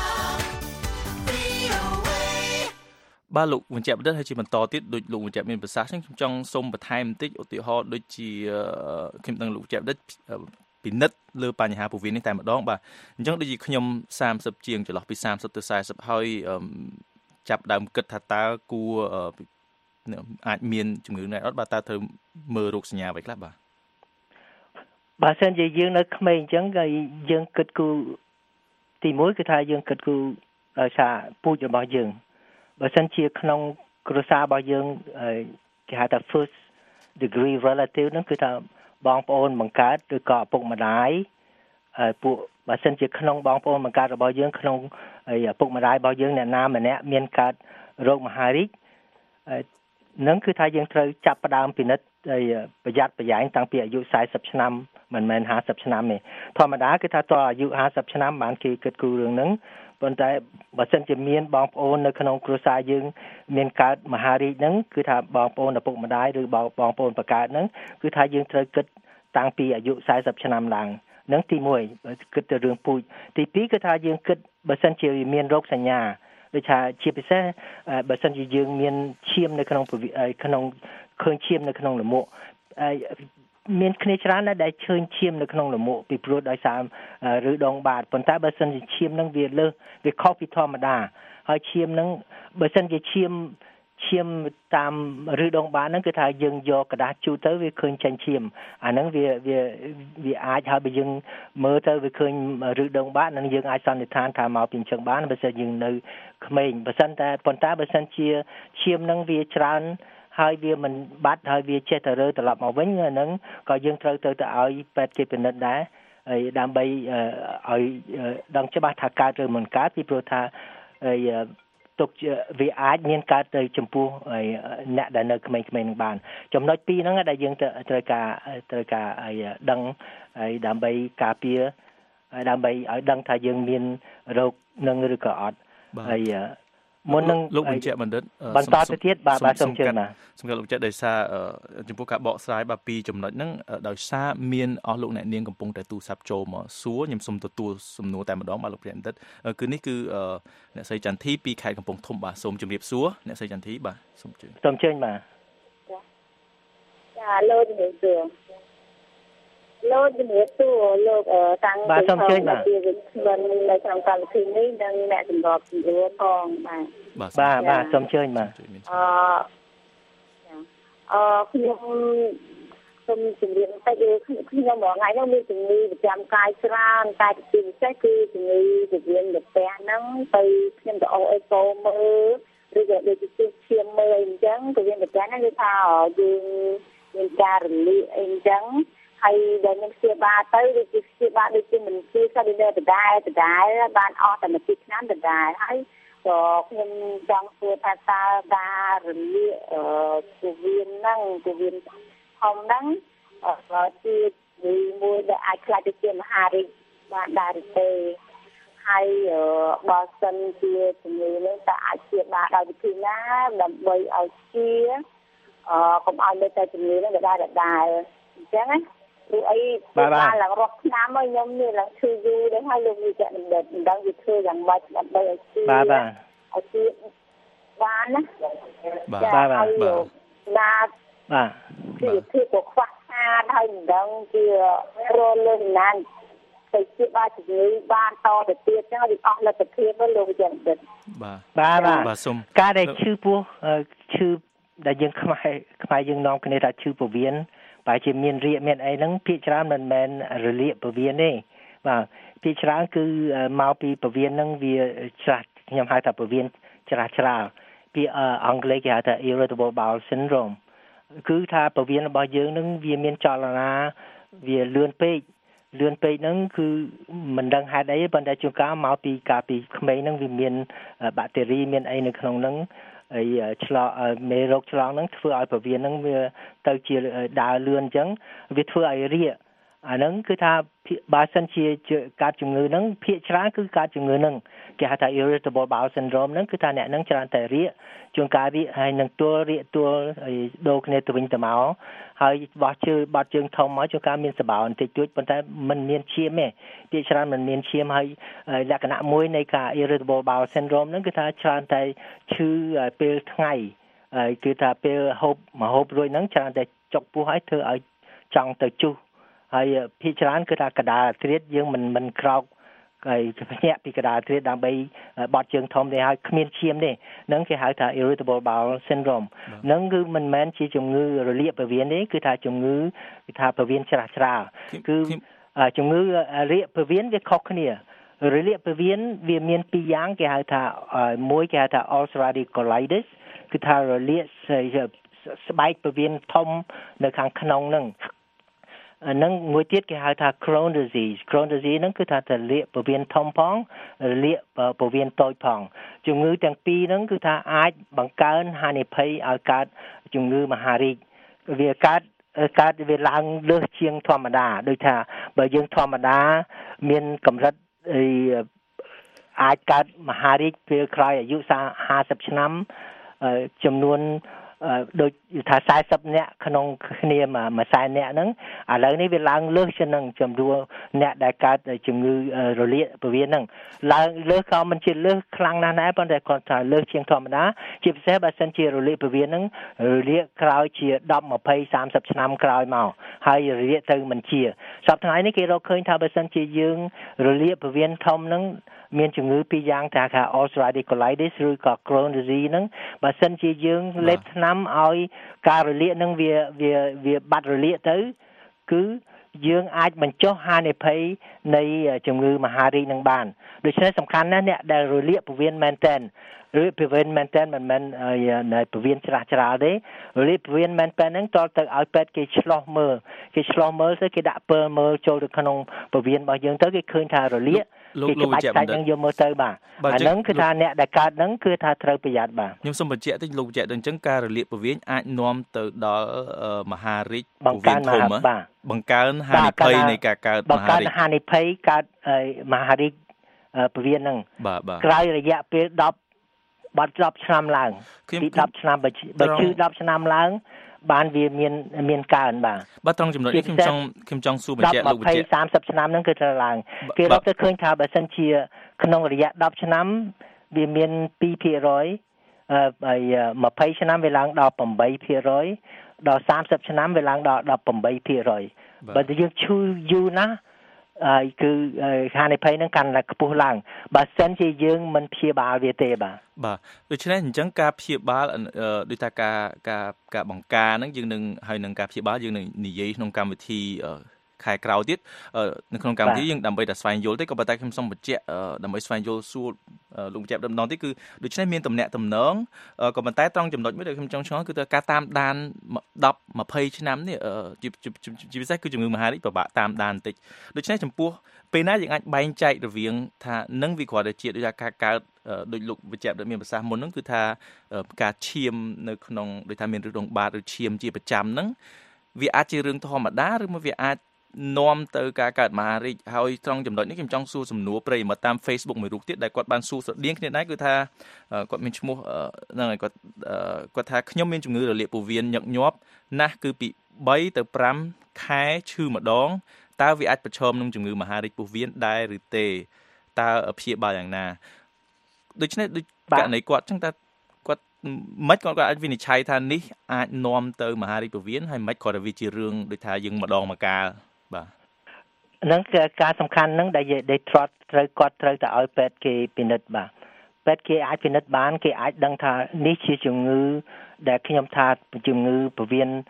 VOA បាទលោកបញ្ជាក់បណ្ឌិតហើយជាបន្តទៀតដូចលោកបញ្ជាក់មានប្រសាសន៍ខ្ញុំចង់សូមបន្ថែមបន្តិចឧទាហរណ៍ដូចជាខ្ញុំដឹងលោកបញ្ជាក់បណ្ឌិតពិនិត្យលើបញ្ហាពោះវៀននេះតែម្ដងបាទអញ្ចឹងដូចជាខ្ញុំ30ជាងចន្លោះពី30ទៅ40ហើយចាប់ដើមគិតថាតើគួរអាចមានជំងឺនេះអត់បាទតើត្រូវមើលរោគសញ្ញាអ្វីខ្លះបាទបើសិនជាយើងនៅក្មេងអញ្ចឹងក៏យើងគិតគូរទី1គឺថាយើងគិតគូរដោយសារពូជរបស់យើងបើសិនជាក្នុងគ្រួសាររបស់យើងគេហៅថា first degree relative ហ្នឹងគឺថាបងប្អូនបង្កើតឬក៏ឪពុកម្ដាយពួកបើសិនជាក្នុងបងប្អូនបង្កើតរបស់យើងក្នុងឪពុកម្ដាយរបស់យើងអ្នកណាម្នាក់មានកើតរោគមហារីកនឹងគឺថាយើងត្រូវចាប់ផ្ដើមពិនិត្យប្រយ័ត្នប្រយែងតាំងពីអាយុ40ឆ្នាំមិនមែន50ឆ្នាំទេធម្មតាគឺថាតើអាយុ50ឆ្នាំបានគេគិតគូររឿងហ្នឹងប៉ុន្តែបើសិនជាមានបងប្អូននៅក្នុងគ្រួសារយើងមានកើតមហារីកហ្នឹងគឺថាបងប្អូនឪពុកម្ដាយឬបងប្អូនបង្កើតហ្នឹងគឺថាយើងត្រូវគិតតាំងពីអាយុ40ឆ្នាំឡើងនឹងទី1គិតទៅរឿងពូជទី2គឺថាយើងគិតបើសិនជាមានរោគសញ្ញាដូចថាជាពិសេសបើសិនជាយើងមានឈាមនៅក្នុងឃើញឈាមនៅក្នុងលំមួកមានគ្នាច្រើនណាស់ដែលឃើញឈាមនៅក្នុងលំមួកពីព្រោះដោយសារឬដងបាតប៉ុន្តែបើសិនជាឈាមនឹងវាខុសពីធម្មតាហើយឈាមនឹងបើសិនជាឈាមតាមឬដងបាតហ្នឹងគឺថាយើងយកกระดาษជូតទៅវាឃើញចេញឈាមអាហ្នឹងវាអាចហើយបើយើងមើលទៅវាឃើញឬដងបាតហ្នឹងយើងអាចសន្និដ្ឋានថាមកពីអញ្ចឹងបានបើសិនយើងនៅក្មេងបើសិនតែប៉ុន្តែបើសិនជាឈាមហ្នឹងវាច្រើនហើយវាមិនបាត់ហើយវាចេះតែរើត្រឡប់មកវិញហ្នឹងក៏យើងត្រូវទៅឲ្យពេទ្យគេពិនិត្យដែរហើយដើម្បីឲ្យដឹងច្បាស់ថាកើតឬមិនកើតពីព្រោះថាទុកវាអាចមានកើតទៅចំពោះអ្នកដែលនៅក្មេងៗនឹងបានចំណុច2ហ្នឹងដែលយើងត្រូវការដឹងហើយដើម្បីការពារដើម្បីឲ្យដឹងថាយើងមានរោគនឹងឬក៏អត់ហើយមុននឹងលោកបញ្ជាក់បណ្ឌិតបន្តទៅទៀតបាទសូមជឿណាសូមលោកបញ្ជាក់ដោយសារចំពោះការបកស្រាយពីចំណុចហ្នឹងដោយសារមានអស់លោកអ្នកនាងកំពុងតែទូរស័ព្ទចូលមកសួរខ្ញុំសូមទទួលសំណួរតែម្ដងបាទលោកបញ្ជាក់បណ្ឌិតគឺនេះគឺអ្នកស្រីចន្ទធីពីខេត្តកំពង់ធំបាទសូមជម្រាបសួរអ្នកស្រីចន្ទធីបាទសូមជឿបាទចាលោកជំរាបសួរលោកតាំងពីខ្ញុំនៅក្នុងកម្មវិធីនេះនិងអ្នកសម្របសម្រួលផងបាទសូមជឿបាទខ្ញុំសូមជម្រាបបន្តិចខ្ញុំមួយថ្ងៃនេះមានជំងឺប្រចាំកាយច្រើនតែពិសេសគឺជំងឺពោះវៀនកាពះហ្នឹងទៅខ្ញុំទៅអូអេកូមើលឬក៏ដូចជាឈាមមើលអីអញ្ចឹងពោះវៀនកាពះហ្នឹងគឺថាយើងមានការរលាកអីអញ្ចឹងហើយដែលខ្ញុំព្យាបាលទៅវាជាព្យាបាលដូចជាមិនជាសត្វដែលដដែលបានអស់តែមួយឆ្នាំដដែលហើយក៏ខ្ញុំចង់សួរថាតើការរលាកពោះវៀនហ្នឹងពោះវៀនធំហ្នឹងជាមួយដែលអាចខ្លាចទៅជាមហារីកបានដែរទេហើយបើសិនជាជំងឺនេះតើអាចព្យាបាលដោយវិធីណាដើម្បីឲ្យជាកុំឲ្យនៅតែជំងឺហ្នឹងដដែលអញ្ចឹងណាព្រោះអីបានឡើងរាប់ឆ្នាំហើយខ្ញុំមានឡើងឈឺយូរដែរហើយលោកវិជ្ជបណ្ឌិតមិនដឹងវាធ្វើយ៉ាងម៉េចដើម្បីឲ្យជាឲ្យជាបានណាគឺធ្វើក៏ខ្វះខាតហើយមិនដឹងជារលឹងណាទៅជាបាលជំងឺបានតទៅទៀតចឹងវាអស់លទ្ធភាពទៅលោកចាបណ្ឌិតបាទសូមការដែលឈឺពោះឈឺដែលយើងខ្មែរយើងនាំគ្នាថាឈឺពោះវៀនបើជាមានរាគមានអីហ្នឹងភាគច្រើនមិនមែនរលាកពោះវៀនទេបាទភាគច្រើនគឺមកពីពោះវៀនហ្នឹងវាច្រាស់ខ្ញុំហៅថាពោះវៀនច្រាស់ច្រាលពីអង់គ្លេសគេហៅថា irritable bowel syndrome គឺថាពោះវៀនរបស់យើងហ្នឹងវាមានចលនាវាលឿនពេកហ្នឹងគឺមិនដឹងហេតុអីប៉ុន្តែជួនកាលមកពីកាលពីក្មេងហ្នឹងវាមានបាក់តេរីមានអីនៅក្នុងហ្នឹងហើយឆ្លងមេរោគឆ្លងហ្នឹងធ្វើឲ្យពោះវៀនហ្នឹងវាទៅជាដើរលឿនអញ្ចឹងវាធ្វើឲ្យរាគអាហ្នឹងគឺថាបើសិនជាកើតជំងឺហ្នឹងភាគច្រើនគឺកើតជំងឺហ្នឹងគេហៅថា irritable bowel syndrome ហ្នឹងគឺថាអ្នកហ្នឹងច្រើនតែរាគជួនកាលរាគហើយនឹងទួលរាគទួលហើយដូរគ្នាទៅវិញទៅមកហើយបោះជើងធំមកជួនកាលមានសបោបន្តិចតួចប៉ុន្តែមិនមានឈាមទេភាគច្រើនមិនមានឈាមហើយលក្ខណៈមួយនៃការ irritable bowel syndrome ហ្នឹងគឺថាច្រើនតែឈឺពេលថ្ងៃហើយគឺថាពេលហូបរួចហ្នឹងច្រើនតែចុកពោះហើយធ្វើឲ្យចង់ទៅជុះហើយភាគច្រើនគឺថាកដាលអាធ្រាត្រយើងមិនក្រោកហើយភ្ញាក់ពីកដាលអាធ្រាត្រដើម្បីបត់ជើងធំទេហើយគ្មានឈាមទេហ្នឹងគេហៅថា irritable bowel syndrome ហ្នឹងគឺមិនមែនជាជំងឺរលាកពោះវៀនទេគឺថាជំងឺគេថាពោះវៀនច្រាស់ច្រាលគឺជំងឺរាកពោះវៀនវាខុសគ្នារលាកពោះវៀនវាមានពីរយ៉ាងគេហៅថាមួយគេហៅថា ulcerative colitis គឺថារលាកស្បែកពោះវៀនធំនៅខាងក្នុងហ្នឹងនឹងមួយទៀតគេហៅថា Crohn disease ហ្នឹងគឺថារលាកពោះវៀនធំផងរលាកពោះវៀនតូចផងជំងឺទាំងពីរហ្នឹងគឺថាអាចបង្កើនហានិភ័យឲ្យកើតជំងឺមហារីកវាកើតវាឡើងលើសជាងធម្មតាដូចថាបើយើងធម្មតាមានកម្រិតអាចកើតមហារីកពេលក្រោយអាយុ50ឆ្នាំចំនួនដូចថា40នាក់ក្នុងគ្នាមួយ40នាក់ហ្នឹងឥឡូវនេះវាឡើងលើសជាងនឹងចំនួនអ្នកដែលកើតជំងឺរលាកពោះវៀនហ្នឹងឡើងលើសក៏មិនជាលើសខ្លាំងណាស់ដែរប៉ុន្តែគាត់ថាលើសជាងធម្មតាជាពិសេសបើសិនជារលាកពោះវៀនហ្នឹងរលាកក្រោយជា10 20 30ឆ្នាំក្រោយមកហើយរលាកទៅមិនជាសប្តាហ៍ថ្ងៃនេះគេរកឃើញថាបើសិនជាយើងរលាកពោះវៀនធំហ្នឹងមានជំងឺពីរយ៉ាងថា ulcerative colitis ឬក៏ Crohn disease ហ្នឹងបើសិនជាយើងលេបថ្នាំឲ្យការរលាកហ្នឹងវាបាត់រលាកទៅគឺយើងអាចបញ្ចុះហានិភ័យនៃជំងឺមហារីកនឹងបានដូច្នេះសំខាន់ណាស់អ្នកដែលរលាកពោះវៀនមែនតើឬពោះវៀនមែនតើមិនមែនពោះវៀនច្រាស់ច្រាលទេរលាកពោះវៀនមែនតើហ្នឹងតទៅឲ្យពេទ្យគេឆ្លោះមើលទៅគេដាក់ពិលមើលចូលទៅក្នុងពោះវៀនរបស់យើងទៅគេឃើញថារលាកគេច្បាច់សាច់ហ្នឹងយកមើលទៅបាទអាហ្នឹងគឺថាអ្នកដែលកើតហ្នឹងគឺថាត្រូវប្រយ័ត្នបាទខ្ញុំសូមបញ្ជាក់តិចលោកបញ្ជាក់ដូចអញ្ចឹងការរលាកពោះវៀនអាចនាំទៅដល់មហារីកពោះវៀនធំបង្កើនហានិភ័យនៃការកើតមហារីកបង្កើនហានិភ័យកើតមហារីកពោះវៀនហ្នឹងក្រោយរយៈពេល10ឆ្នាំឡើងពី10ឆ្នាំបើឈឺ10ឆ្នាំឡើងបានវាមានកើនបាទត្រង់ចំណុចនេះខ្ញុំចង់សួរបញ្ជាក់លោកបញ្ជាក់ 30ឆ្នាំហ្នឹងគឺត្រូវឡើងគេរកទៅឃើញថាបើសិនជាក្នុងរយៈ10ឆ្នាំវាមាន 2% ហើយ20ឆ្នាំវាឡើងដល់ 8% ដល់30ឆ្នាំវាឡើងដល់ 18% បើយើងឈឺយូរណាស់គឺហានិភ័យនឹងកាន់តែខ្ពស់ឡើងបើសិនជាយើងមិនព្យាបាលវាទេបាទដូច្នេះអញ្ចឹងការព្យាបាលដូចថាការបង្ការហ្នឹងយើងនឹងហើយនឹងការព្យាបាលយើងនឹងនិយាយក្នុងកម្មវិធីខែក្រោយទៀតនៅក្នុងកម្មវិធីយើងដើម្បីតែស្វែងយល់ទេក៏ប៉ុន្តែខ្ញុំសូមបញ្ជាក់ដើម្បីស្វែងយល់សួរលោកបញ្ជាក់ដំណងទៀតគឺដូច្នេះមានតំណែងតំណងក៏ប៉ុន្តែត្រង់ចំណុចមួយដែលខ្ញុំចង់ឆ្លងគឺការតាមដាន10 20ឆ្នាំនេះជាពិសេសគឺជំងឺមហារីកពិបាកតាមដានបន្តិចដូច្នេះចំពោះពេលណាយើងអាចបែងចែករវាងថានឹងវាគ្រាន់តែជាដូចថាការកើតដោយលោកបញ្ជាក់ដែលមានប្រសាសន៍មុនហ្នឹងគឺថាការឈាមនៅក្នុងដូចថាមានរឿងបាតឬឈាមជាប្រចាំហ្នឹងវាអាចជារឿងធម្មតាឬមកវាអាចនាំទៅការកើតមហារីកហើយត្រង់ចំណុចនេះខ្ញុំចង់សួរសំណួរប្រិយមិត្តតាម Facebook មួយរូបទៀតដែលគាត់បានសួរស្រដៀងគ្នាដែរគឺថាគាត់មានឈ្មោះហ្នឹងហើយគាត់ថាខ្ញុំមានជំងឺរលាកពោះវៀនញឹកញាប់ណាស់គឺពី3ទៅ5ខែឈឺម្ដងតើវាអាចប្រឈមនឹងជំងឺមហារីកពោះវៀនដែរឬទេតើព្យាបាលយ៉ាងណាដូច្នេះដូចករណីគាត់ចឹងតើគាត់មិនគាត់អាចវិនិច្ឆ័យថានេះអាចនាំទៅមហារីកពោះវៀនហើយមិនគាត់ថាវាជារឿងដូចថាយើងម្ដងមកកាលបាទហ្នឹងគឺការសំខាន់ហ្នឹងដែលត្រូវគាត់ត្រូវទៅឲ្យពេទ្យគេពិនិត្យបាទពេទ្យគេអាចពិនិត្យបានគេអាចដឹងថានេះជាជំងឺដែលខ្ញុំថាជំងឺពោះវៀន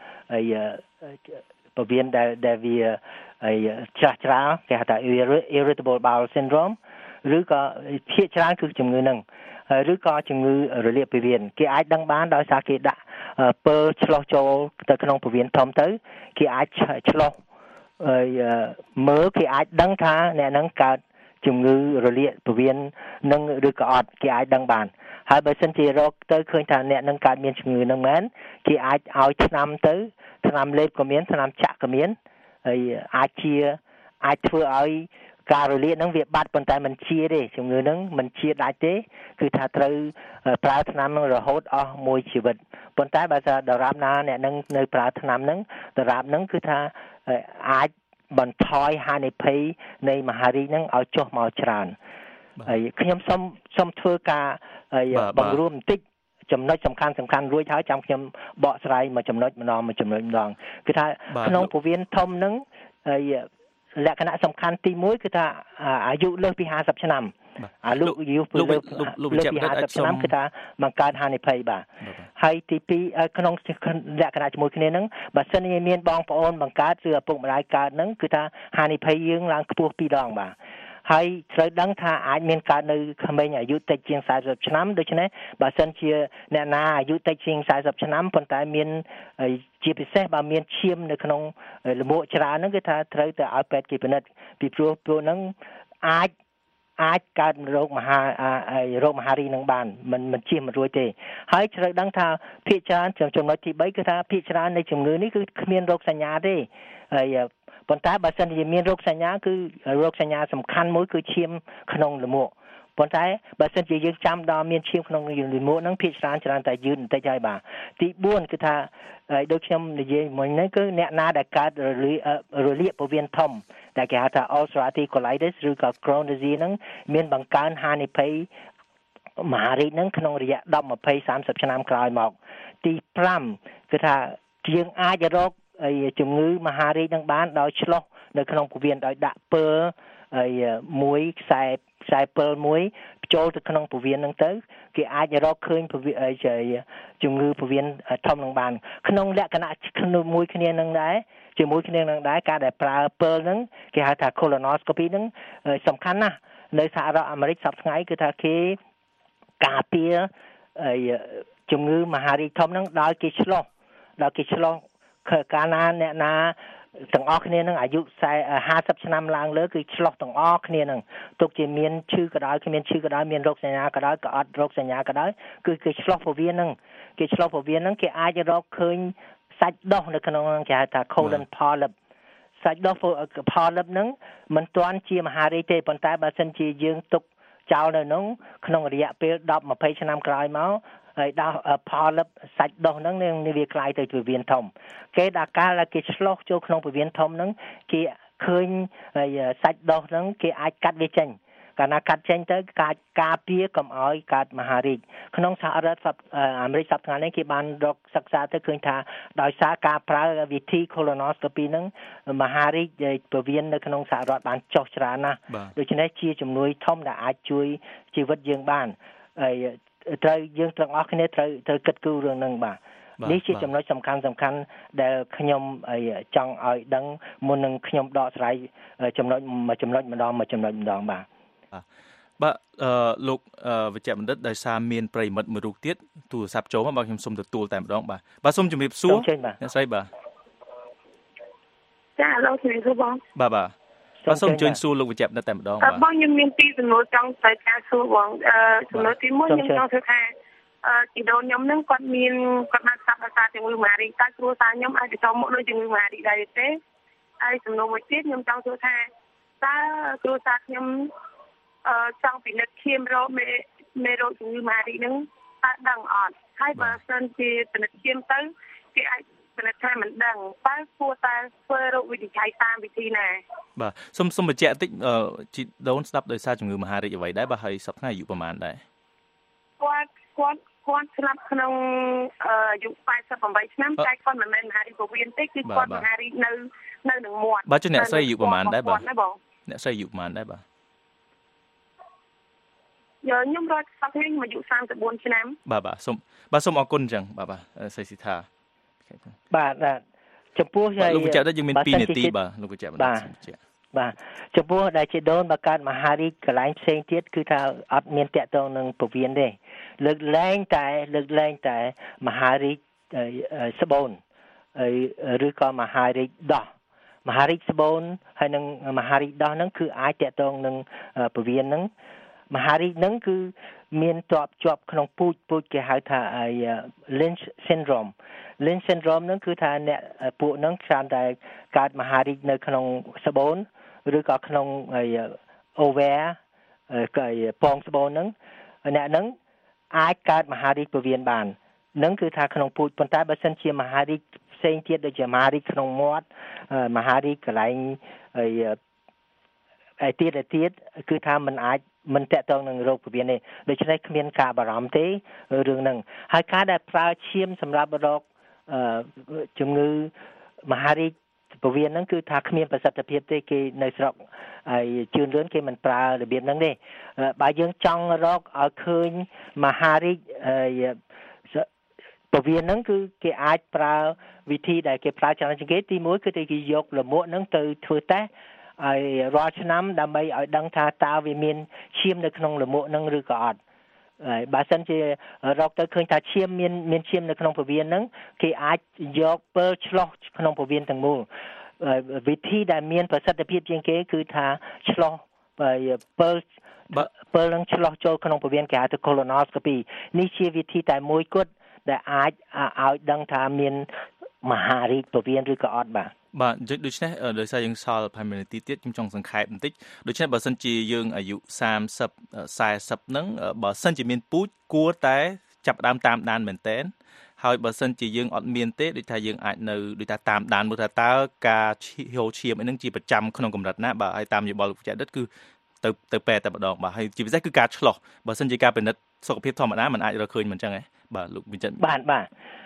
ដែលវាច្រាស់ច្រាលគេហៅថា irritable bowel syndrome ឬក៏ភាគច្រើនគឺជំងឺហ្នឹងឬក៏ជំងឺរលាកពោះវៀនគេអាចដឹងបានដោយសារគេដាក់ពិលឆ្លុះចូលទៅក្នុងពោះវៀនធំទៅគេអាចឆ្លុះមើលគេអាចដឹងថាអ្នកហ្នឹងកើតជំងឺរលាកពោះវៀននឹងឬក៏អត់គេអាចដឹងបានហើយបើសិនជារកទៅឃើញថាអ្នកនឹងកើតមានជំងឺហ្នឹងមែនគេអាចឲ្យថ្នាំទៅថ្នាំលេបក៏មានថ្នាំចាក់ក៏មានហើយអាចធ្វើឲ្យការរលាកហ្នឹងវាបាត់ប៉ុន្តែមិនជាទេជំងឺហ្នឹងមិនជាដាច់ទេគឺថាត្រូវប្រើថ្នាំហ្នឹងរហូតអស់មួយជីវិតប៉ុន្តែបើថាដរាបណាអ្នកនឹងនៅប្រើថ្នាំហ្នឹងដរាបហ្នឹងគឺថាអាចបន្ថយហានិភ័យនៃមហារីកហ្នឹងឲ្យចុះមកច្រើនហើយខ្ញុំសូមធ្វើការបង្រួមបន្តិចចំណុចសំខាន់រួចហើយចាំខ្ញុំបកស្រាយមួយចំណុចម្ដងគឺថាក្នុងពោះវៀនធំហ្នឹងហើយលក្ខណៈសំខាន់ទី1គឺថាអាយុលើសពី50ឆ្នាំអាយុលើសពី50ឆ្នាំគឺថាបង្កើតហានិភ័យបាទហើយទី2ក្នុងលក្ខណៈជាមួយគ្នាហ្នឹងបើសិនជាមានបងប្អូនបង្កើតឬឪពុកម្ដាយកើតហ្នឹងគឺថាហានិភ័យយើងឡើងខ្ពស់2ដងបាទហើយត្រូវដឹងថាអាចមានកើតនៅក្មេងអាយុតិចជាង40ឆ្នាំដូច្នេះបើសិនជាអ្នកណាអាយុតិចជាង40ឆ្នាំប៉ុន្តែមានជាពិសេសបើមានឈាមនៅក្នុងលំមួកច្រើនហ្នឹងគឺថាត្រូវទៅឲ្យពេទ្យគេពិនិត្យពីព្រោះហ្នឹងអាចកើតរោគមហារីកនឹងបានមិនជៀសមិនរួចទេហើយត្រូវដឹងថាភាគច្រើនចំណុចទី3គឺថាភាគច្រើននៃជំងឺនេះគឺគ្មានរោគសញ្ញាទេហើយប៉ុន្តែបើសិនជាមានរោគសញ្ញាគឺរោគសញ្ញាសំខាន់មួយគឺឈាមក្នុងលំមួកប៉ុន្តែបើសិនជាយើងចាំដល់មានឈាមក្នុងលំមួកហ្នឹងភាគច្រើនតែយឺតបន្តិចហើយបាទទី4គឺថាដូចខ្ញុំនិយាយមិញហ្នឹងគឺអ្នកណាដែលកើតរលាកពោះវៀនធំដែលគេហៅថា ulcerative colitis ឬក៏ Crohn's disease ហ្នឹងមានបង្កើនហានិភ័យមហារីកហ្នឹងក្នុងរយៈ10 20 30ឆ្នាំក្រោយមកទី5គឺថាយើងអាចរកជំងឺមហារីកនឹងបានដោយឆ្លុះនៅក្នុងពោះវៀនដោយដាក់ពិលមួយខ្សែពិលមួយចូលទៅក្នុងពោះវៀនហ្នឹងទៅគេអាចរកឃើញជំងឺពោះវៀនធំនឹងបានក្នុងលក្ខណៈជាមួយគ្នានឹងដែរការដែលប្រើពិលហ្នឹងគេហៅថា colonoscopy ហ្នឹងសំខាន់ណាស់នៅសហរដ្ឋអាមេរិកសប្តាហ៍ថ្ងៃគឺថាគេការពារជំងឺមហារីកធំហ្នឹងដោយគេឆ្លុះកាលណាអ្នកណាទាំងអស់គ្នានឹងអាយុ50ឆ្នាំឡើងលើគឺឆ្លុះទាំងអស់គ្នានឹងទុកជាមានឈឺក៏ដោយគ្មានឈឺក៏ដោយមានរោគសញ្ញាក៏ដោយក៏អត់រោគសញ្ញាក៏ដោយគឺគេឆ្លុះពោះវៀនហ្នឹងគេអាចរកឃើញសាច់ដុះនៅក្នុងហ្នឹងគេហៅថា colon polyp សាច់ដុះ polyp ហ្នឹងមិនទាន់ជាមហារីកទេប៉ុន្តែបើសិនជាយើងទុកចោលនៅហ្នឹងក្នុងរយៈពេល10 20ឆ្នាំក្រោយមកហើយដល់polyp សាច់ដុះហ្នឹងនឹងវាคล้ายទៅជាពោះវៀនធំគេដល់កាលគេឆ្លុះចូលក្នុងពោះវៀនធំហ្នឹងគេឃើញសាច់ដុះហ្នឹងគេអាចកាត់វាចេញកាលណាកាត់ចេញទៅការពារកុំឲ្យកើតមហារីកក្នុងសហរដ្ឋអាមេរិកសប្តាហ៍នេះគេបានរកសិក្សាទៅឃើញថាដោយសារការប្រើវិធី colonoscopy ហ្នឹងមហារីកពោះវៀននៅក្នុងសហរដ្ឋបានចុះច្រើនណាស់ដូច្នេះជាជំនួយធំដែលអាចជួយជីវិតយើងបានហើយត្រូវយើងទាំងអស់គ្នាត្រូវគិតគូររឿងហ្នឹងបាទនេះជាចំណុចសំខាន់ដែលខ្ញុំចង់ឲ្យដឹងមុននឹងខ្ញុំដកស្រាយចំណុចម្ដងបាទលោកវិជ្ជបណ្ឌិតដោយសារមានប្រិមិត្តមួយរូបទៀតទូរស័ព្ទចូលមកបាទខ្ញុំសូមទទួលតែម្ដងបាទសូមជម្រាបសួរអ្នកស្រីបាទចាលោកជំរាបសួរបងបាទសូមអញ្ជើញសួរលោកវិជ្ជបណ្ឌិតតែម្ដងបាទបងខ្ញុំមានពីរសំណួរចង់ត្រូវការសួរបងសំណួរទី1ខ្ញុំចង់សួរថាជីដូនខ្ញុំហ្នឹងគាត់បានស្លាប់ដោយសារជំងឺមហារីកតែគ្រួសារខ្ញុំអាចទៅមកដោយជំងឺមហារីកដែរទេហើយសំណួរមួយទៀតខ្ញុំចង់សួរថាតើគ្រួសារខ្ញុំចង់ពិនិត្យឈាមរោគមេរោគជំងឺមហារីកហ្នឹងតើដឹងអត់ហើយបើសិនជាពិនិត្យឈាមទៅគេអាចពិនិត្យថាមិនដឹងតើគួរតែធ្វើរោគវិនិច្ឆ័យតាមវិធីណាបាទសូមបញ្ជាក់បន្តិចជីដូនស្ដាប់ដោយសារជំងឺមហារីកអ្វីដែរបាទហើយសប្តាហ៍អាយុប្រហែលដែរគាត់ស្លាប់ក្នុងអាយុ88ឆ្នាំតែគាត់មិនមែនមហារីកពោះវៀនទេគឺគាត់មហារីកនៅនៅនឹងមាត់បាទអ្នកស្រីអាយុប្រហែលដែរបាទអ្នកស្រីអាយុប្រហែលដែរបាទខ្ញុំរត់សប្តាហ៍ខ្ញុំអាយុ34ឆ្នាំបាទសូមអរគុណអញ្ចឹងបាទស្រីស៊ីថាបាទចំពោះលោកបញ្ជាក់ដែរយើងមាន2នាទីបាទលោកបញ្ជាក់បាទចំពោះដែលជាដូនបើកើតមហារីកកន្លែងផ្សេងទៀតគឺថាអត់មានតាក់ទងនឹងពវៀនទេលើកលែងតែមហារីកស្បូនឬក៏មហារីកដោះមហារីកស្បូនហើយនឹងមហារីកដោះហ្នឹងគឺអាចតាក់ទងនឹងពវៀនហ្នឹងមហារីកហ្នឹងគឺមានជាប់ក្នុងពូជគេហៅថា Lynch syndrome Lynch syndrome ហ្នឹងគឺថាអ្នកពួកហ្នឹងច្រើនតែកើតមហារីកនៅក្នុងស្បូនឬក៏ក្នុងover ពងស្បូនហ្នឹងអ្នកហ្នឹងអាចកើតមហារីកពវៀនបាននឹងគឺថាក្នុងពូជប៉ុន្តែបើសិនជាមហារីកផ្សេងទៀតដូចជាមហារីកក្នុងមាត់មហារីកកន្លែងទៀតគឺថាមិនតាក់ទងនឹងរោគពវៀនទេដូច្នេះគ្មានការបារម្ភទេរឿងហ្នឹងហើយការដែលប្រើឈាមសម្រាប់រកជំងឺមហារីកពវៀនហ្នឹងគឺថាគ្មានប្រសិទ្ធភាពទេគេនៅស្រុកហើយជឿនលឿនគេមិនប្រើរបៀបហ្នឹងទេបើយើងចង់រកឲ្យឃើញមហារីកពវៀនហ្នឹងគឺគេអាចប្រើវិធីដែលគេប្រើច្រើនជាងគេទី1គឺគេយកលមួកហ្នឹងទៅធ្វើតេស្តហើយរាល់ឆ្នាំដើម្បីឲ្យដឹងថាតើវាមានឈាមនៅក្នុងលមួកហ្នឹងឬក៏អត់ហើយបើសិនជារកទៅឃើញថាឈាមមានឈាមនៅក្នុងពវៀនហ្នឹងគេអាចយកពិលឆ្លោះក្នុងពវៀនទាំងមូលវិធីដែលមានប្រសិទ្ធភាពជាងគេគឺថាឆ្លោះពិលនឹងឆ្លោះចូលក្នុងពវៀនគេហៅថា colonoscopy នេះជាវិធីតែមួយគត់ដែលអាចឲ្យដឹងថាមានមហារីកពវៀនឬក៏អត់បាទដូច្នេះដោយសារយើងសល់5នាទីទៀតខ្ញុំចង់សង្ខេបបន្តិចដូច្នេះបើសិនជាយើងអាយុ30 40ហ្នឹងបើសិនជាមានពូជគួរតែចាប់ដើមតាមដានមែនតើហើយបើសិនជាយើងអត់មានទេដូចថាយើងអាចនៅដូចថាតាមដានមើលថាតើការហូរឈាមអីហ្នឹងជាប្រចាំក្នុងកម្រិតណាបាទហើយតាមយោបល់លោកវិជ្ជដិតគឺទៅពេទ្យតែម្ដងបាទហើយជាពិសេសគឺការឆ្លោះបើសិនជាការពិនិត្យសុខភាពធម្មតាมันអាចរកឃើញមិនអញ្ចឹងទេបាទលោកវិជ្ជដិតបាទ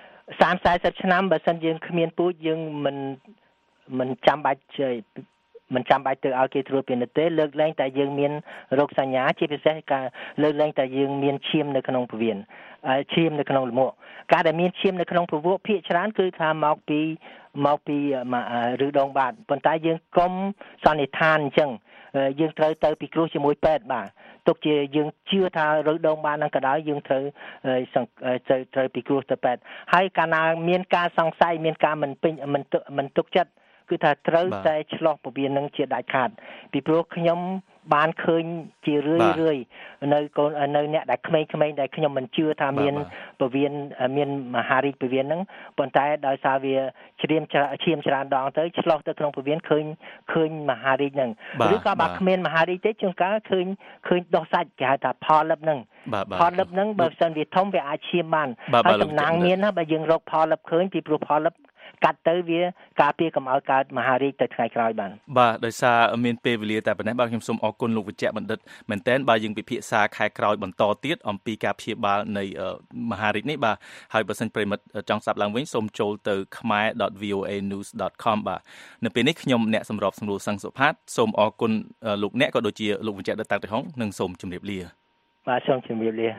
30-40ឆ្នាំបើសិនយើងគ្មានពូជយើងមិនចាំបាច់ទៅឲ្យគេត្រួតពិនិត្យទេលើកលែងតែយើងមានរោគសញ្ញាជាពិសេសការលើកលែងតែយើងមានឈាមនៅក្នុងពវៀនឈាមនៅក្នុងលមួកការដែលមានឈាមនៅក្នុងពវក់ភាគច្រើនគឺថាមកពីឬដងបាតប៉ុន្តែយើងកុំសន្និដ្ឋានអញ្ចឹងយើងត្រូវទៅពិគ្រោះជាមួយពេទ្យបាទទុកជាយើងជឿថាឬដងបាតនឹងក៏ដោយយើងត្រូវពិគ្រោះទៅពេទ្យហើយកាលណាមានការសង្ស័យមានការមិនទុកចិត្តគឺថាត្រូវតែឆ្លោះពវៀននឹងជាដាច់ខាតពីព្រោះខ្ញុំបានឃើញជារឿយនៅអ្នកដែលក្មេងៗដែលខ្ញុំមិនជឿថាមានពវៀនមានមហារីកពវៀនហ្នឹងប៉ុន្តែដោយសារវាឈាមច្រើនដងទៅឆ្លោះទៅក្នុងពវៀនឃើញមហារីកហ្នឹងឬក៏បើគ្មានមហារីកទេជួនកាលឃើញដុះសាច់គេហៅថាផលលឹបហ្នឹងផលលឹបហ្នឹងបើមិនវាធំវាអាចឈាមបានហើយសំណាងមានណាបើយើងរកផលលឹបឃើញពីព្រោះផលលឹបកាត់ទៅវាការពារកុំឲ្យកើតមហារីកទៅថ្ងៃក្រោយបានបាទដោយសារមានពេលវេលាតែប៉ុណ្ណេះបាទខ្ញុំសូមអរគុណលោកវិជ្ជបណ្ឌិតមែនតើបាទយើងពិភាក្សាខែក្រោយបន្តទៀតអំពីការព្យាបាលនៃមហារីកនេះបាទហើយបើសិនប្រិមិត្តចង់ស្ដាប់ឡើងវិញសូមចូលទៅ khmer.voanews.com បាទនៅពេលនេះខ្ញុំអ្នកសម្របសម្រួលសង្ឃសុផាតសូមអរគុណលោកអ្នកក៏ដូចជាលោកវិជ្ជបណ្ឌិតតាំងទីហុងនិងសូមជម្រាបលាបាទសូមជម្រាបលា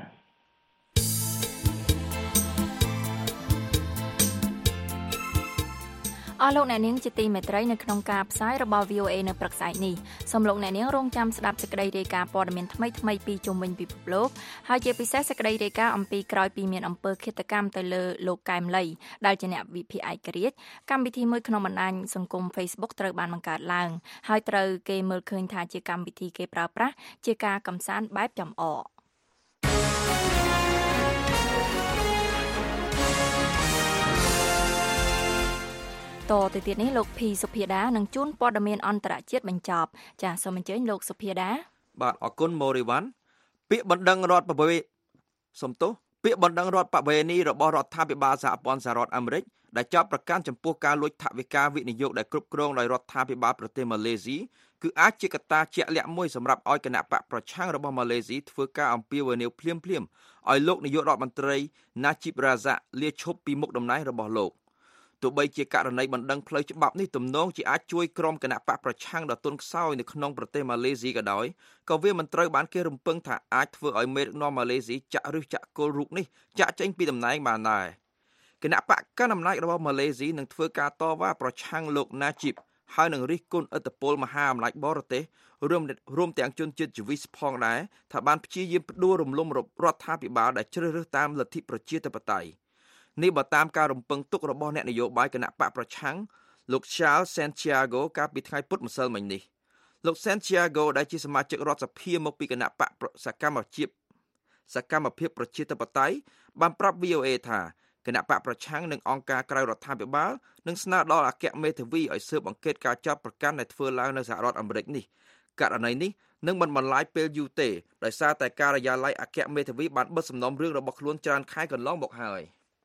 អស់លោកអ្នកនាងជាទីមេត្រីនៅក្នុងការផ្សាយរបស់ VOA នៅព្រឹកស្អែកនេះសូមលោកអ្នកនាងរងចាំស្ដាប់សេចក្តីរាយការណ៍ព័ត៌មានថ្មីៗពីជុំវិញពិភពលោកហើយជាពិសេសសេចក្តីរាយការណ៍អំពីក្រោយពីមានអំពើឃាតកម្មទៅលើលោកកែមលីដែលជាអ្នកវិភាគឯករាជ្យកម្មវិធីមួយក្នុងបណ្ដាញសង្គម Facebook ត្រូវបានបង្កើតឡើងហើយត្រូវគេមើលឃើញថាជាកម្មវិធីគេប្រើប្រាស់ជាការកម្សាន្តបែបចំអកតទៅទៀតនេះលោកភីសុភាដានឹងជួនព័ត៌មានអន្តរជាតិបញ្ចប់ចាសសូមអញ្ជើញលោកសុភាដាបាទអរគុណម៉ូរីវ៉ាន់ពាក្យបណ្ដឹងរដ្ឋបវេសំទោសពាក្យបណ្ដឹងរដ្ឋបវេនីរបស់រដ្ឋាភិបាលសហព័ន្ធសហរដ្ឋអាមេរិកដែលចោទប្រកាន់ចំពោះការលួចថវិកាវិនិយោគដែលគ្រប់គ្រងដោយរដ្ឋាភិបាលប្រទេសម៉ាឡេស៊ីគឺអាចជាកត្តាជាក់លាក់មួយសម្រាប់ឲ្យគណៈបកប្រឆាំងរបស់ម៉ាឡេស៊ីធ្វើការអំពាវនាវភ្លាមឲ្យលោកនាយករដ្ឋមន្ត្រីណាជីបរ៉ាហ្សាក់លាឈប់ពីមុខតំណែងរបស់លោកទោះបីជាករណីបណ្ដឹងផ្លូវច្បាប់នេះទំនងជាអាចជួយក្រុមគណៈបកប្រឆាំងដ៏ទន់ខ្សោយនៅក្នុងប្រទេសម៉ាឡេស៊ីក៏ដោយក៏វាមិនត្រូវបានគេរំពឹងថាអាចធ្វើឲ្យមេដឹកនាំម៉ាឡេស៊ីចាក់ឫសចាក់គល់រូបនេះចាក់ចេញពីតំណែងបានដែរគណៈបកកណ្ដាលអំណាចរបស់ម៉ាឡេស៊ីនឹងធ្វើការតវ៉ាប្រឆាំងលោកណាជីបហើយនឹងរិះគន់ឥទ្ធិពលមហាអំណាចបរទេសរួមទាំងជនជាតិជីវីសផងដែរថាបានព្យាយាមផ្ដួលរំលំរដ្ឋាភិបាលដែលជ្រើសរើសតាមលទ្ធិប្រជាធិបតេយ្យនេះបើតាមការរំពឹងទុករបស់អ្នកនយោបាយគណៈបកប្រឆាំងលោក Charles Santiago កាលពីថ្ងៃពុធម្សិលមិញនេះលោក Santiago ដែលជាសមាជិករដ្ឋសភាមកពីគណៈបកសកម្មភាពប្រជាធិបតេយ្យបានប្រាប់ VOA ថាគណៈបកប្រឆាំងនិងអង្គការក្រៅរដ្ឋាភិបាលនឹងស្នើដល់អគ្គមេធាវីឲ្យស៊ើបអង្កេតការចាប់ប្រកាន់ដែលធ្វើឡើងនៅសហរដ្ឋអាមេរិកនេះករណីនេះនឹងមិនបន្លាយពេលយូរទេដោយសារតែការិយាល័យអគ្គមេធាវីបានបិទសំណុំរឿងរបស់ខ្លួនច្រើនខែកន្លងមកហើយ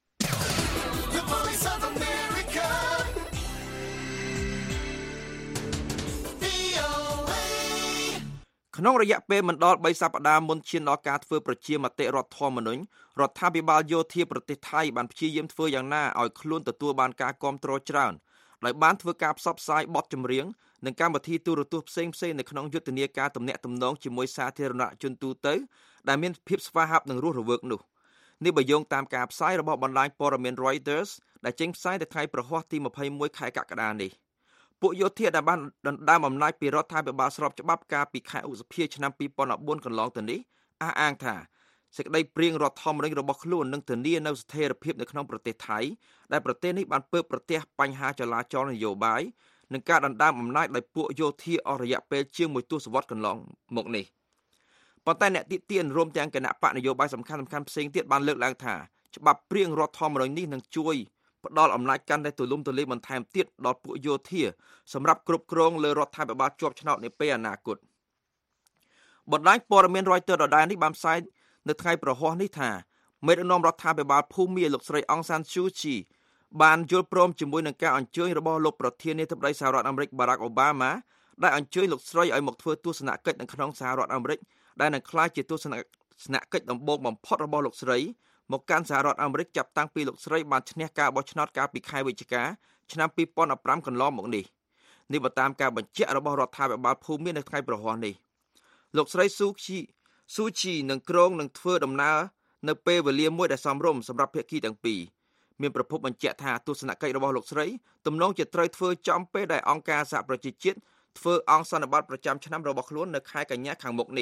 ក្នុងរយៈពេលមិនដល់3សប្តាហ៍មុនឈានដល់ការធ្វើប្រជាមតិរដ្ឋធម្មនុញ្ញរដ្ឋាភិបាលយោធាប្រទេសថៃបានព្យាយាមធ្វើយ៉ាងណាឲ្យខ្លួនទទួលបានការគាំទ្រច្រើនដោយបានធ្វើការផ្សព្វផ្សាយបទចម្រៀងនិងកម្មវិធីទូរទស្សន៍ផ្សេងៗនៅក្នុងយុទ្ធនាការទំនាក់ទំនងជាមួយសាធារណជនទូទៅដែលមានភាពស្វាហាប់និងរស់រវើកនោះនេះបើយោងតាមការផ្សាយរបស់បណ្ដាញព័ត៌មាន Reuters ដែលចេញផ្សាយនៅថ្ងៃប្រហ័សទី21ខែកក្កដានេះពួកយោធាដែលបានដណ្ដើមអំណាចពីរដ្ឋាភិបាលស្របច្បាប់កាលពីខែឧសភាឆ្នាំ2014កន្លងទៅនេះអះអាងថាសេចក្តីព្រាងរដ្ឋធម្មនុញ្ញរបស់ខ្លួននឹងធានានូវស្ថិរភាពនៅក្នុងប្រទេសថៃដែលប្រទេសនេះបានពើប្រទះបញ្ហាចលាចលនយោបាយនិងការដណ្ដើមអំណាចដោយពួកយោធាអស់រយៈពេលជាង1ទសវត្សរ៍កន្លងមកនេះប៉ុន្តែអ្នកទានរួមទាំងគណៈបកនយោបាយសំខាន់ៗផ្សេងទៀតបានលើកឡើងថាច្បាប់ព្រាងរដ្ឋធម្មនុញ្ញនេះនឹងជួយផ្ដល់អំណាចកាន់តែទូលំទូលាយបន្ថែមទៀតដល់ពួកយោធាសម្រាប់គ្រប់គ្រងលើរដ្ឋាភិបាលជាប់ឆ្នោតនាពេលអនាគតបណ្ដាញព័ត៌មាន Reuters ដដែលនេះបានផ្សាយនៅថ្ងៃប្រហ័សនេះថាមេដឹកនាំរដ្ឋាភិបាលភូមាលោកស្រីអង្សានស៊ូជីបានយល់ព្រមជាមួយនឹងការអញ្ជើញរបស់លោកប្រធានាធិបតីសហរដ្ឋអាមេរិក Barack Obama ដែលអញ្ជើញលោកស្រីឲ្យមកធ្វើទស្សនកិច្ចនៅក្នុងសហរដ្ឋអាមេរិកដែលនឹងក្លាយជាទស្សនកិច្ចដំបូងបំផុតរបស់លោកស្រីមកកាន់សហរដ្ឋអាមេរិកចាប់តាំងពីលោកស្រីបានឈ្នះការបោះឆ្នោតកាលពីខែវិច្ឆិកាឆ្នាំ2015កន្លងមកនេះបើតាមការបញ្ជាក់របស់រដ្ឋាភិបាលភូមានៅថ្ងៃប្រហ័សនេះលោកស្រីស៊ូជីនឹងគ្រងនឹងធ្វើដំណើរនៅពេលវេលាមួយដែលសមរម្យសម្រាប់ភាគីទាំងពីរមានប្រភពបញ្ជាក់ថាទស្សនកិច្ចរបស់លោកស្រីទំនងជាត្រូវធ្វើចំពេលដែលអង្គការសហប្រជាជាតិធ្វើអង្គសន្និបាតប្រចាំឆ្នាំរបស់ខ្លួននៅខែកញ្ញាខាងមុខនេះ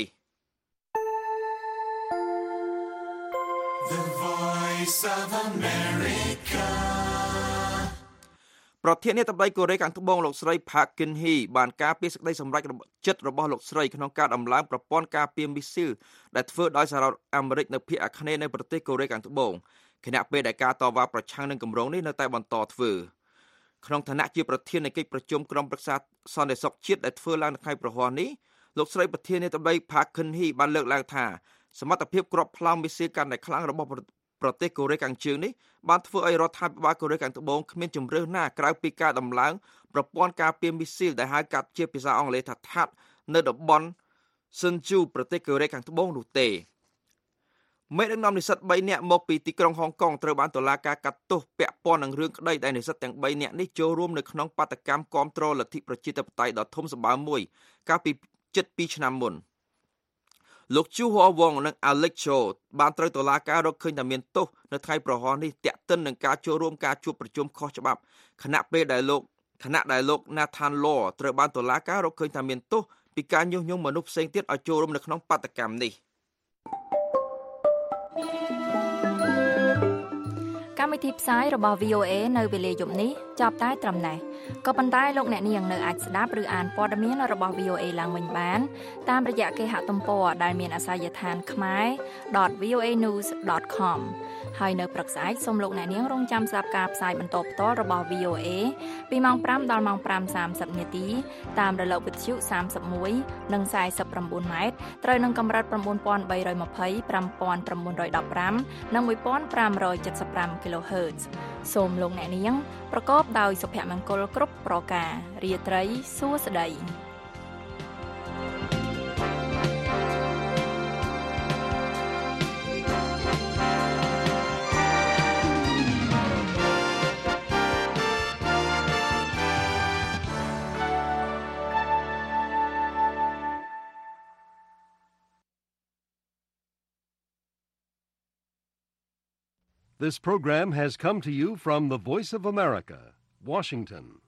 The Voice of America ប្រធានាធិបតីកូរ៉េខាងត្បូងលោកស្រី Park Geun-hye បានការពារសេចក្តីសម្រេចចិត្តរបស់លោកស្រីក្នុងការដំឡើងប្រព័ន្ធការពារមីស៊ីលដែលធ្វើដោយសហរដ្ឋអាមេរិកនៅភាគអាគ្នេយ៍នៃប្រទេសកូរ៉េខាងត្បូងខណៈពេលដែលការតវ៉ាប្រឆាំងនឹងគម្រោងនេះនៅតែបន្តធ្វើក្នុងឋានៈជាប្រធាននៃកិច្ចប្រជុំក្រុមប្រឹក្សាសន្តិសុខជាតិដែលធ្វើឡើងនៅថ្ងៃប្រហ័សនេះលោកស្រីប្រធានាធិបតី Park Geun-hye បានលើកឡើងថាសមត្ថភាពគ្រាប់ផ្លោមមីស៊ីលកាន់តែខ្លាំងរបស់ប្រទេសកូរ៉េខាងជើងនេះបានធ្វើឲ្យរដ្ឋាភិបាលកូរ៉េខាងត្បូងគ្មានជំរឿសណាក្រៅពីការដំឡើងប្រព័ន្ធការពារមីស៊ីលដែលហៅកាត់ជាភាសាអង់គ្លេសថា THAAD នៅតំបន់ស៊ិនជូប្រទេសកូរ៉េខាងត្បូងនោះទេមេដឹកនាំនិស្សិត3នាក់មកពីទីក្រុងហុងកុងត្រូវបានតុលាការកាត់ទោសពាក់ព័ន្ធនឹងរឿងក្តីដែលនិស្សិតទាំង3នាក់នេះចូលរួមនៅក្នុងបាតកម្មគាំទ្រលទ្ធិប្រជាធិបតេយ្យដ៏ធំសម្បើមមួយកាលពីជិត2ឆ្នាំមុនលោកជូហួរវងនិង Alex Cho បានត្រូវតុលាការរកឃើញថាមានទោសនៅថ្ងៃប្រហ័សនេះទាក់ទិននឹងការចូលរួមការជួបប្រជុំខុសច្បាប់ខណៈដែលលោក Nathan Law ត្រូវបានតុលាការរកឃើញថាមានទោសពីការញុះញង់មនុស្សផ្សេងទៀតឲ្យចូលរួមនៅក្នុងបាតកម្មនេះកម្មវិធីផ្សាយរបស់ VOA នៅវេលាយប់នេះចាប់តែត្រឹមនេះក៏ប៉ុន្តែលោកអ្នកនាងនៅអាចស្ដាប់ឬអានព័ត៌មានរបស់ VOA ឡើងវិញបានតាមរយៈគេហទំព័រដែលមានអាសយដ្ឋាន khmer.voanews.com ហើយនៅព្រឹកស្អែកសូមលោកអ្នកនាងរងចាំស្ដាប់ការផ្សាយបន្តផ្ទាល់របស់ VOA ពីម៉ោង 5 ដល់ម៉ោង 5:30 នាទីតាមរលកវិទ្យុ31និង49ម៉ែត្រត្រូវនឹងកម្រិត 9320 5915 និង 1575 kHz សូមលោកអ្នកនាងប្រកបដោយសុភមង្គលគ្រប់ប្រការរាត្រីសួស្តី This program has come to you from the Voice of America, Washington.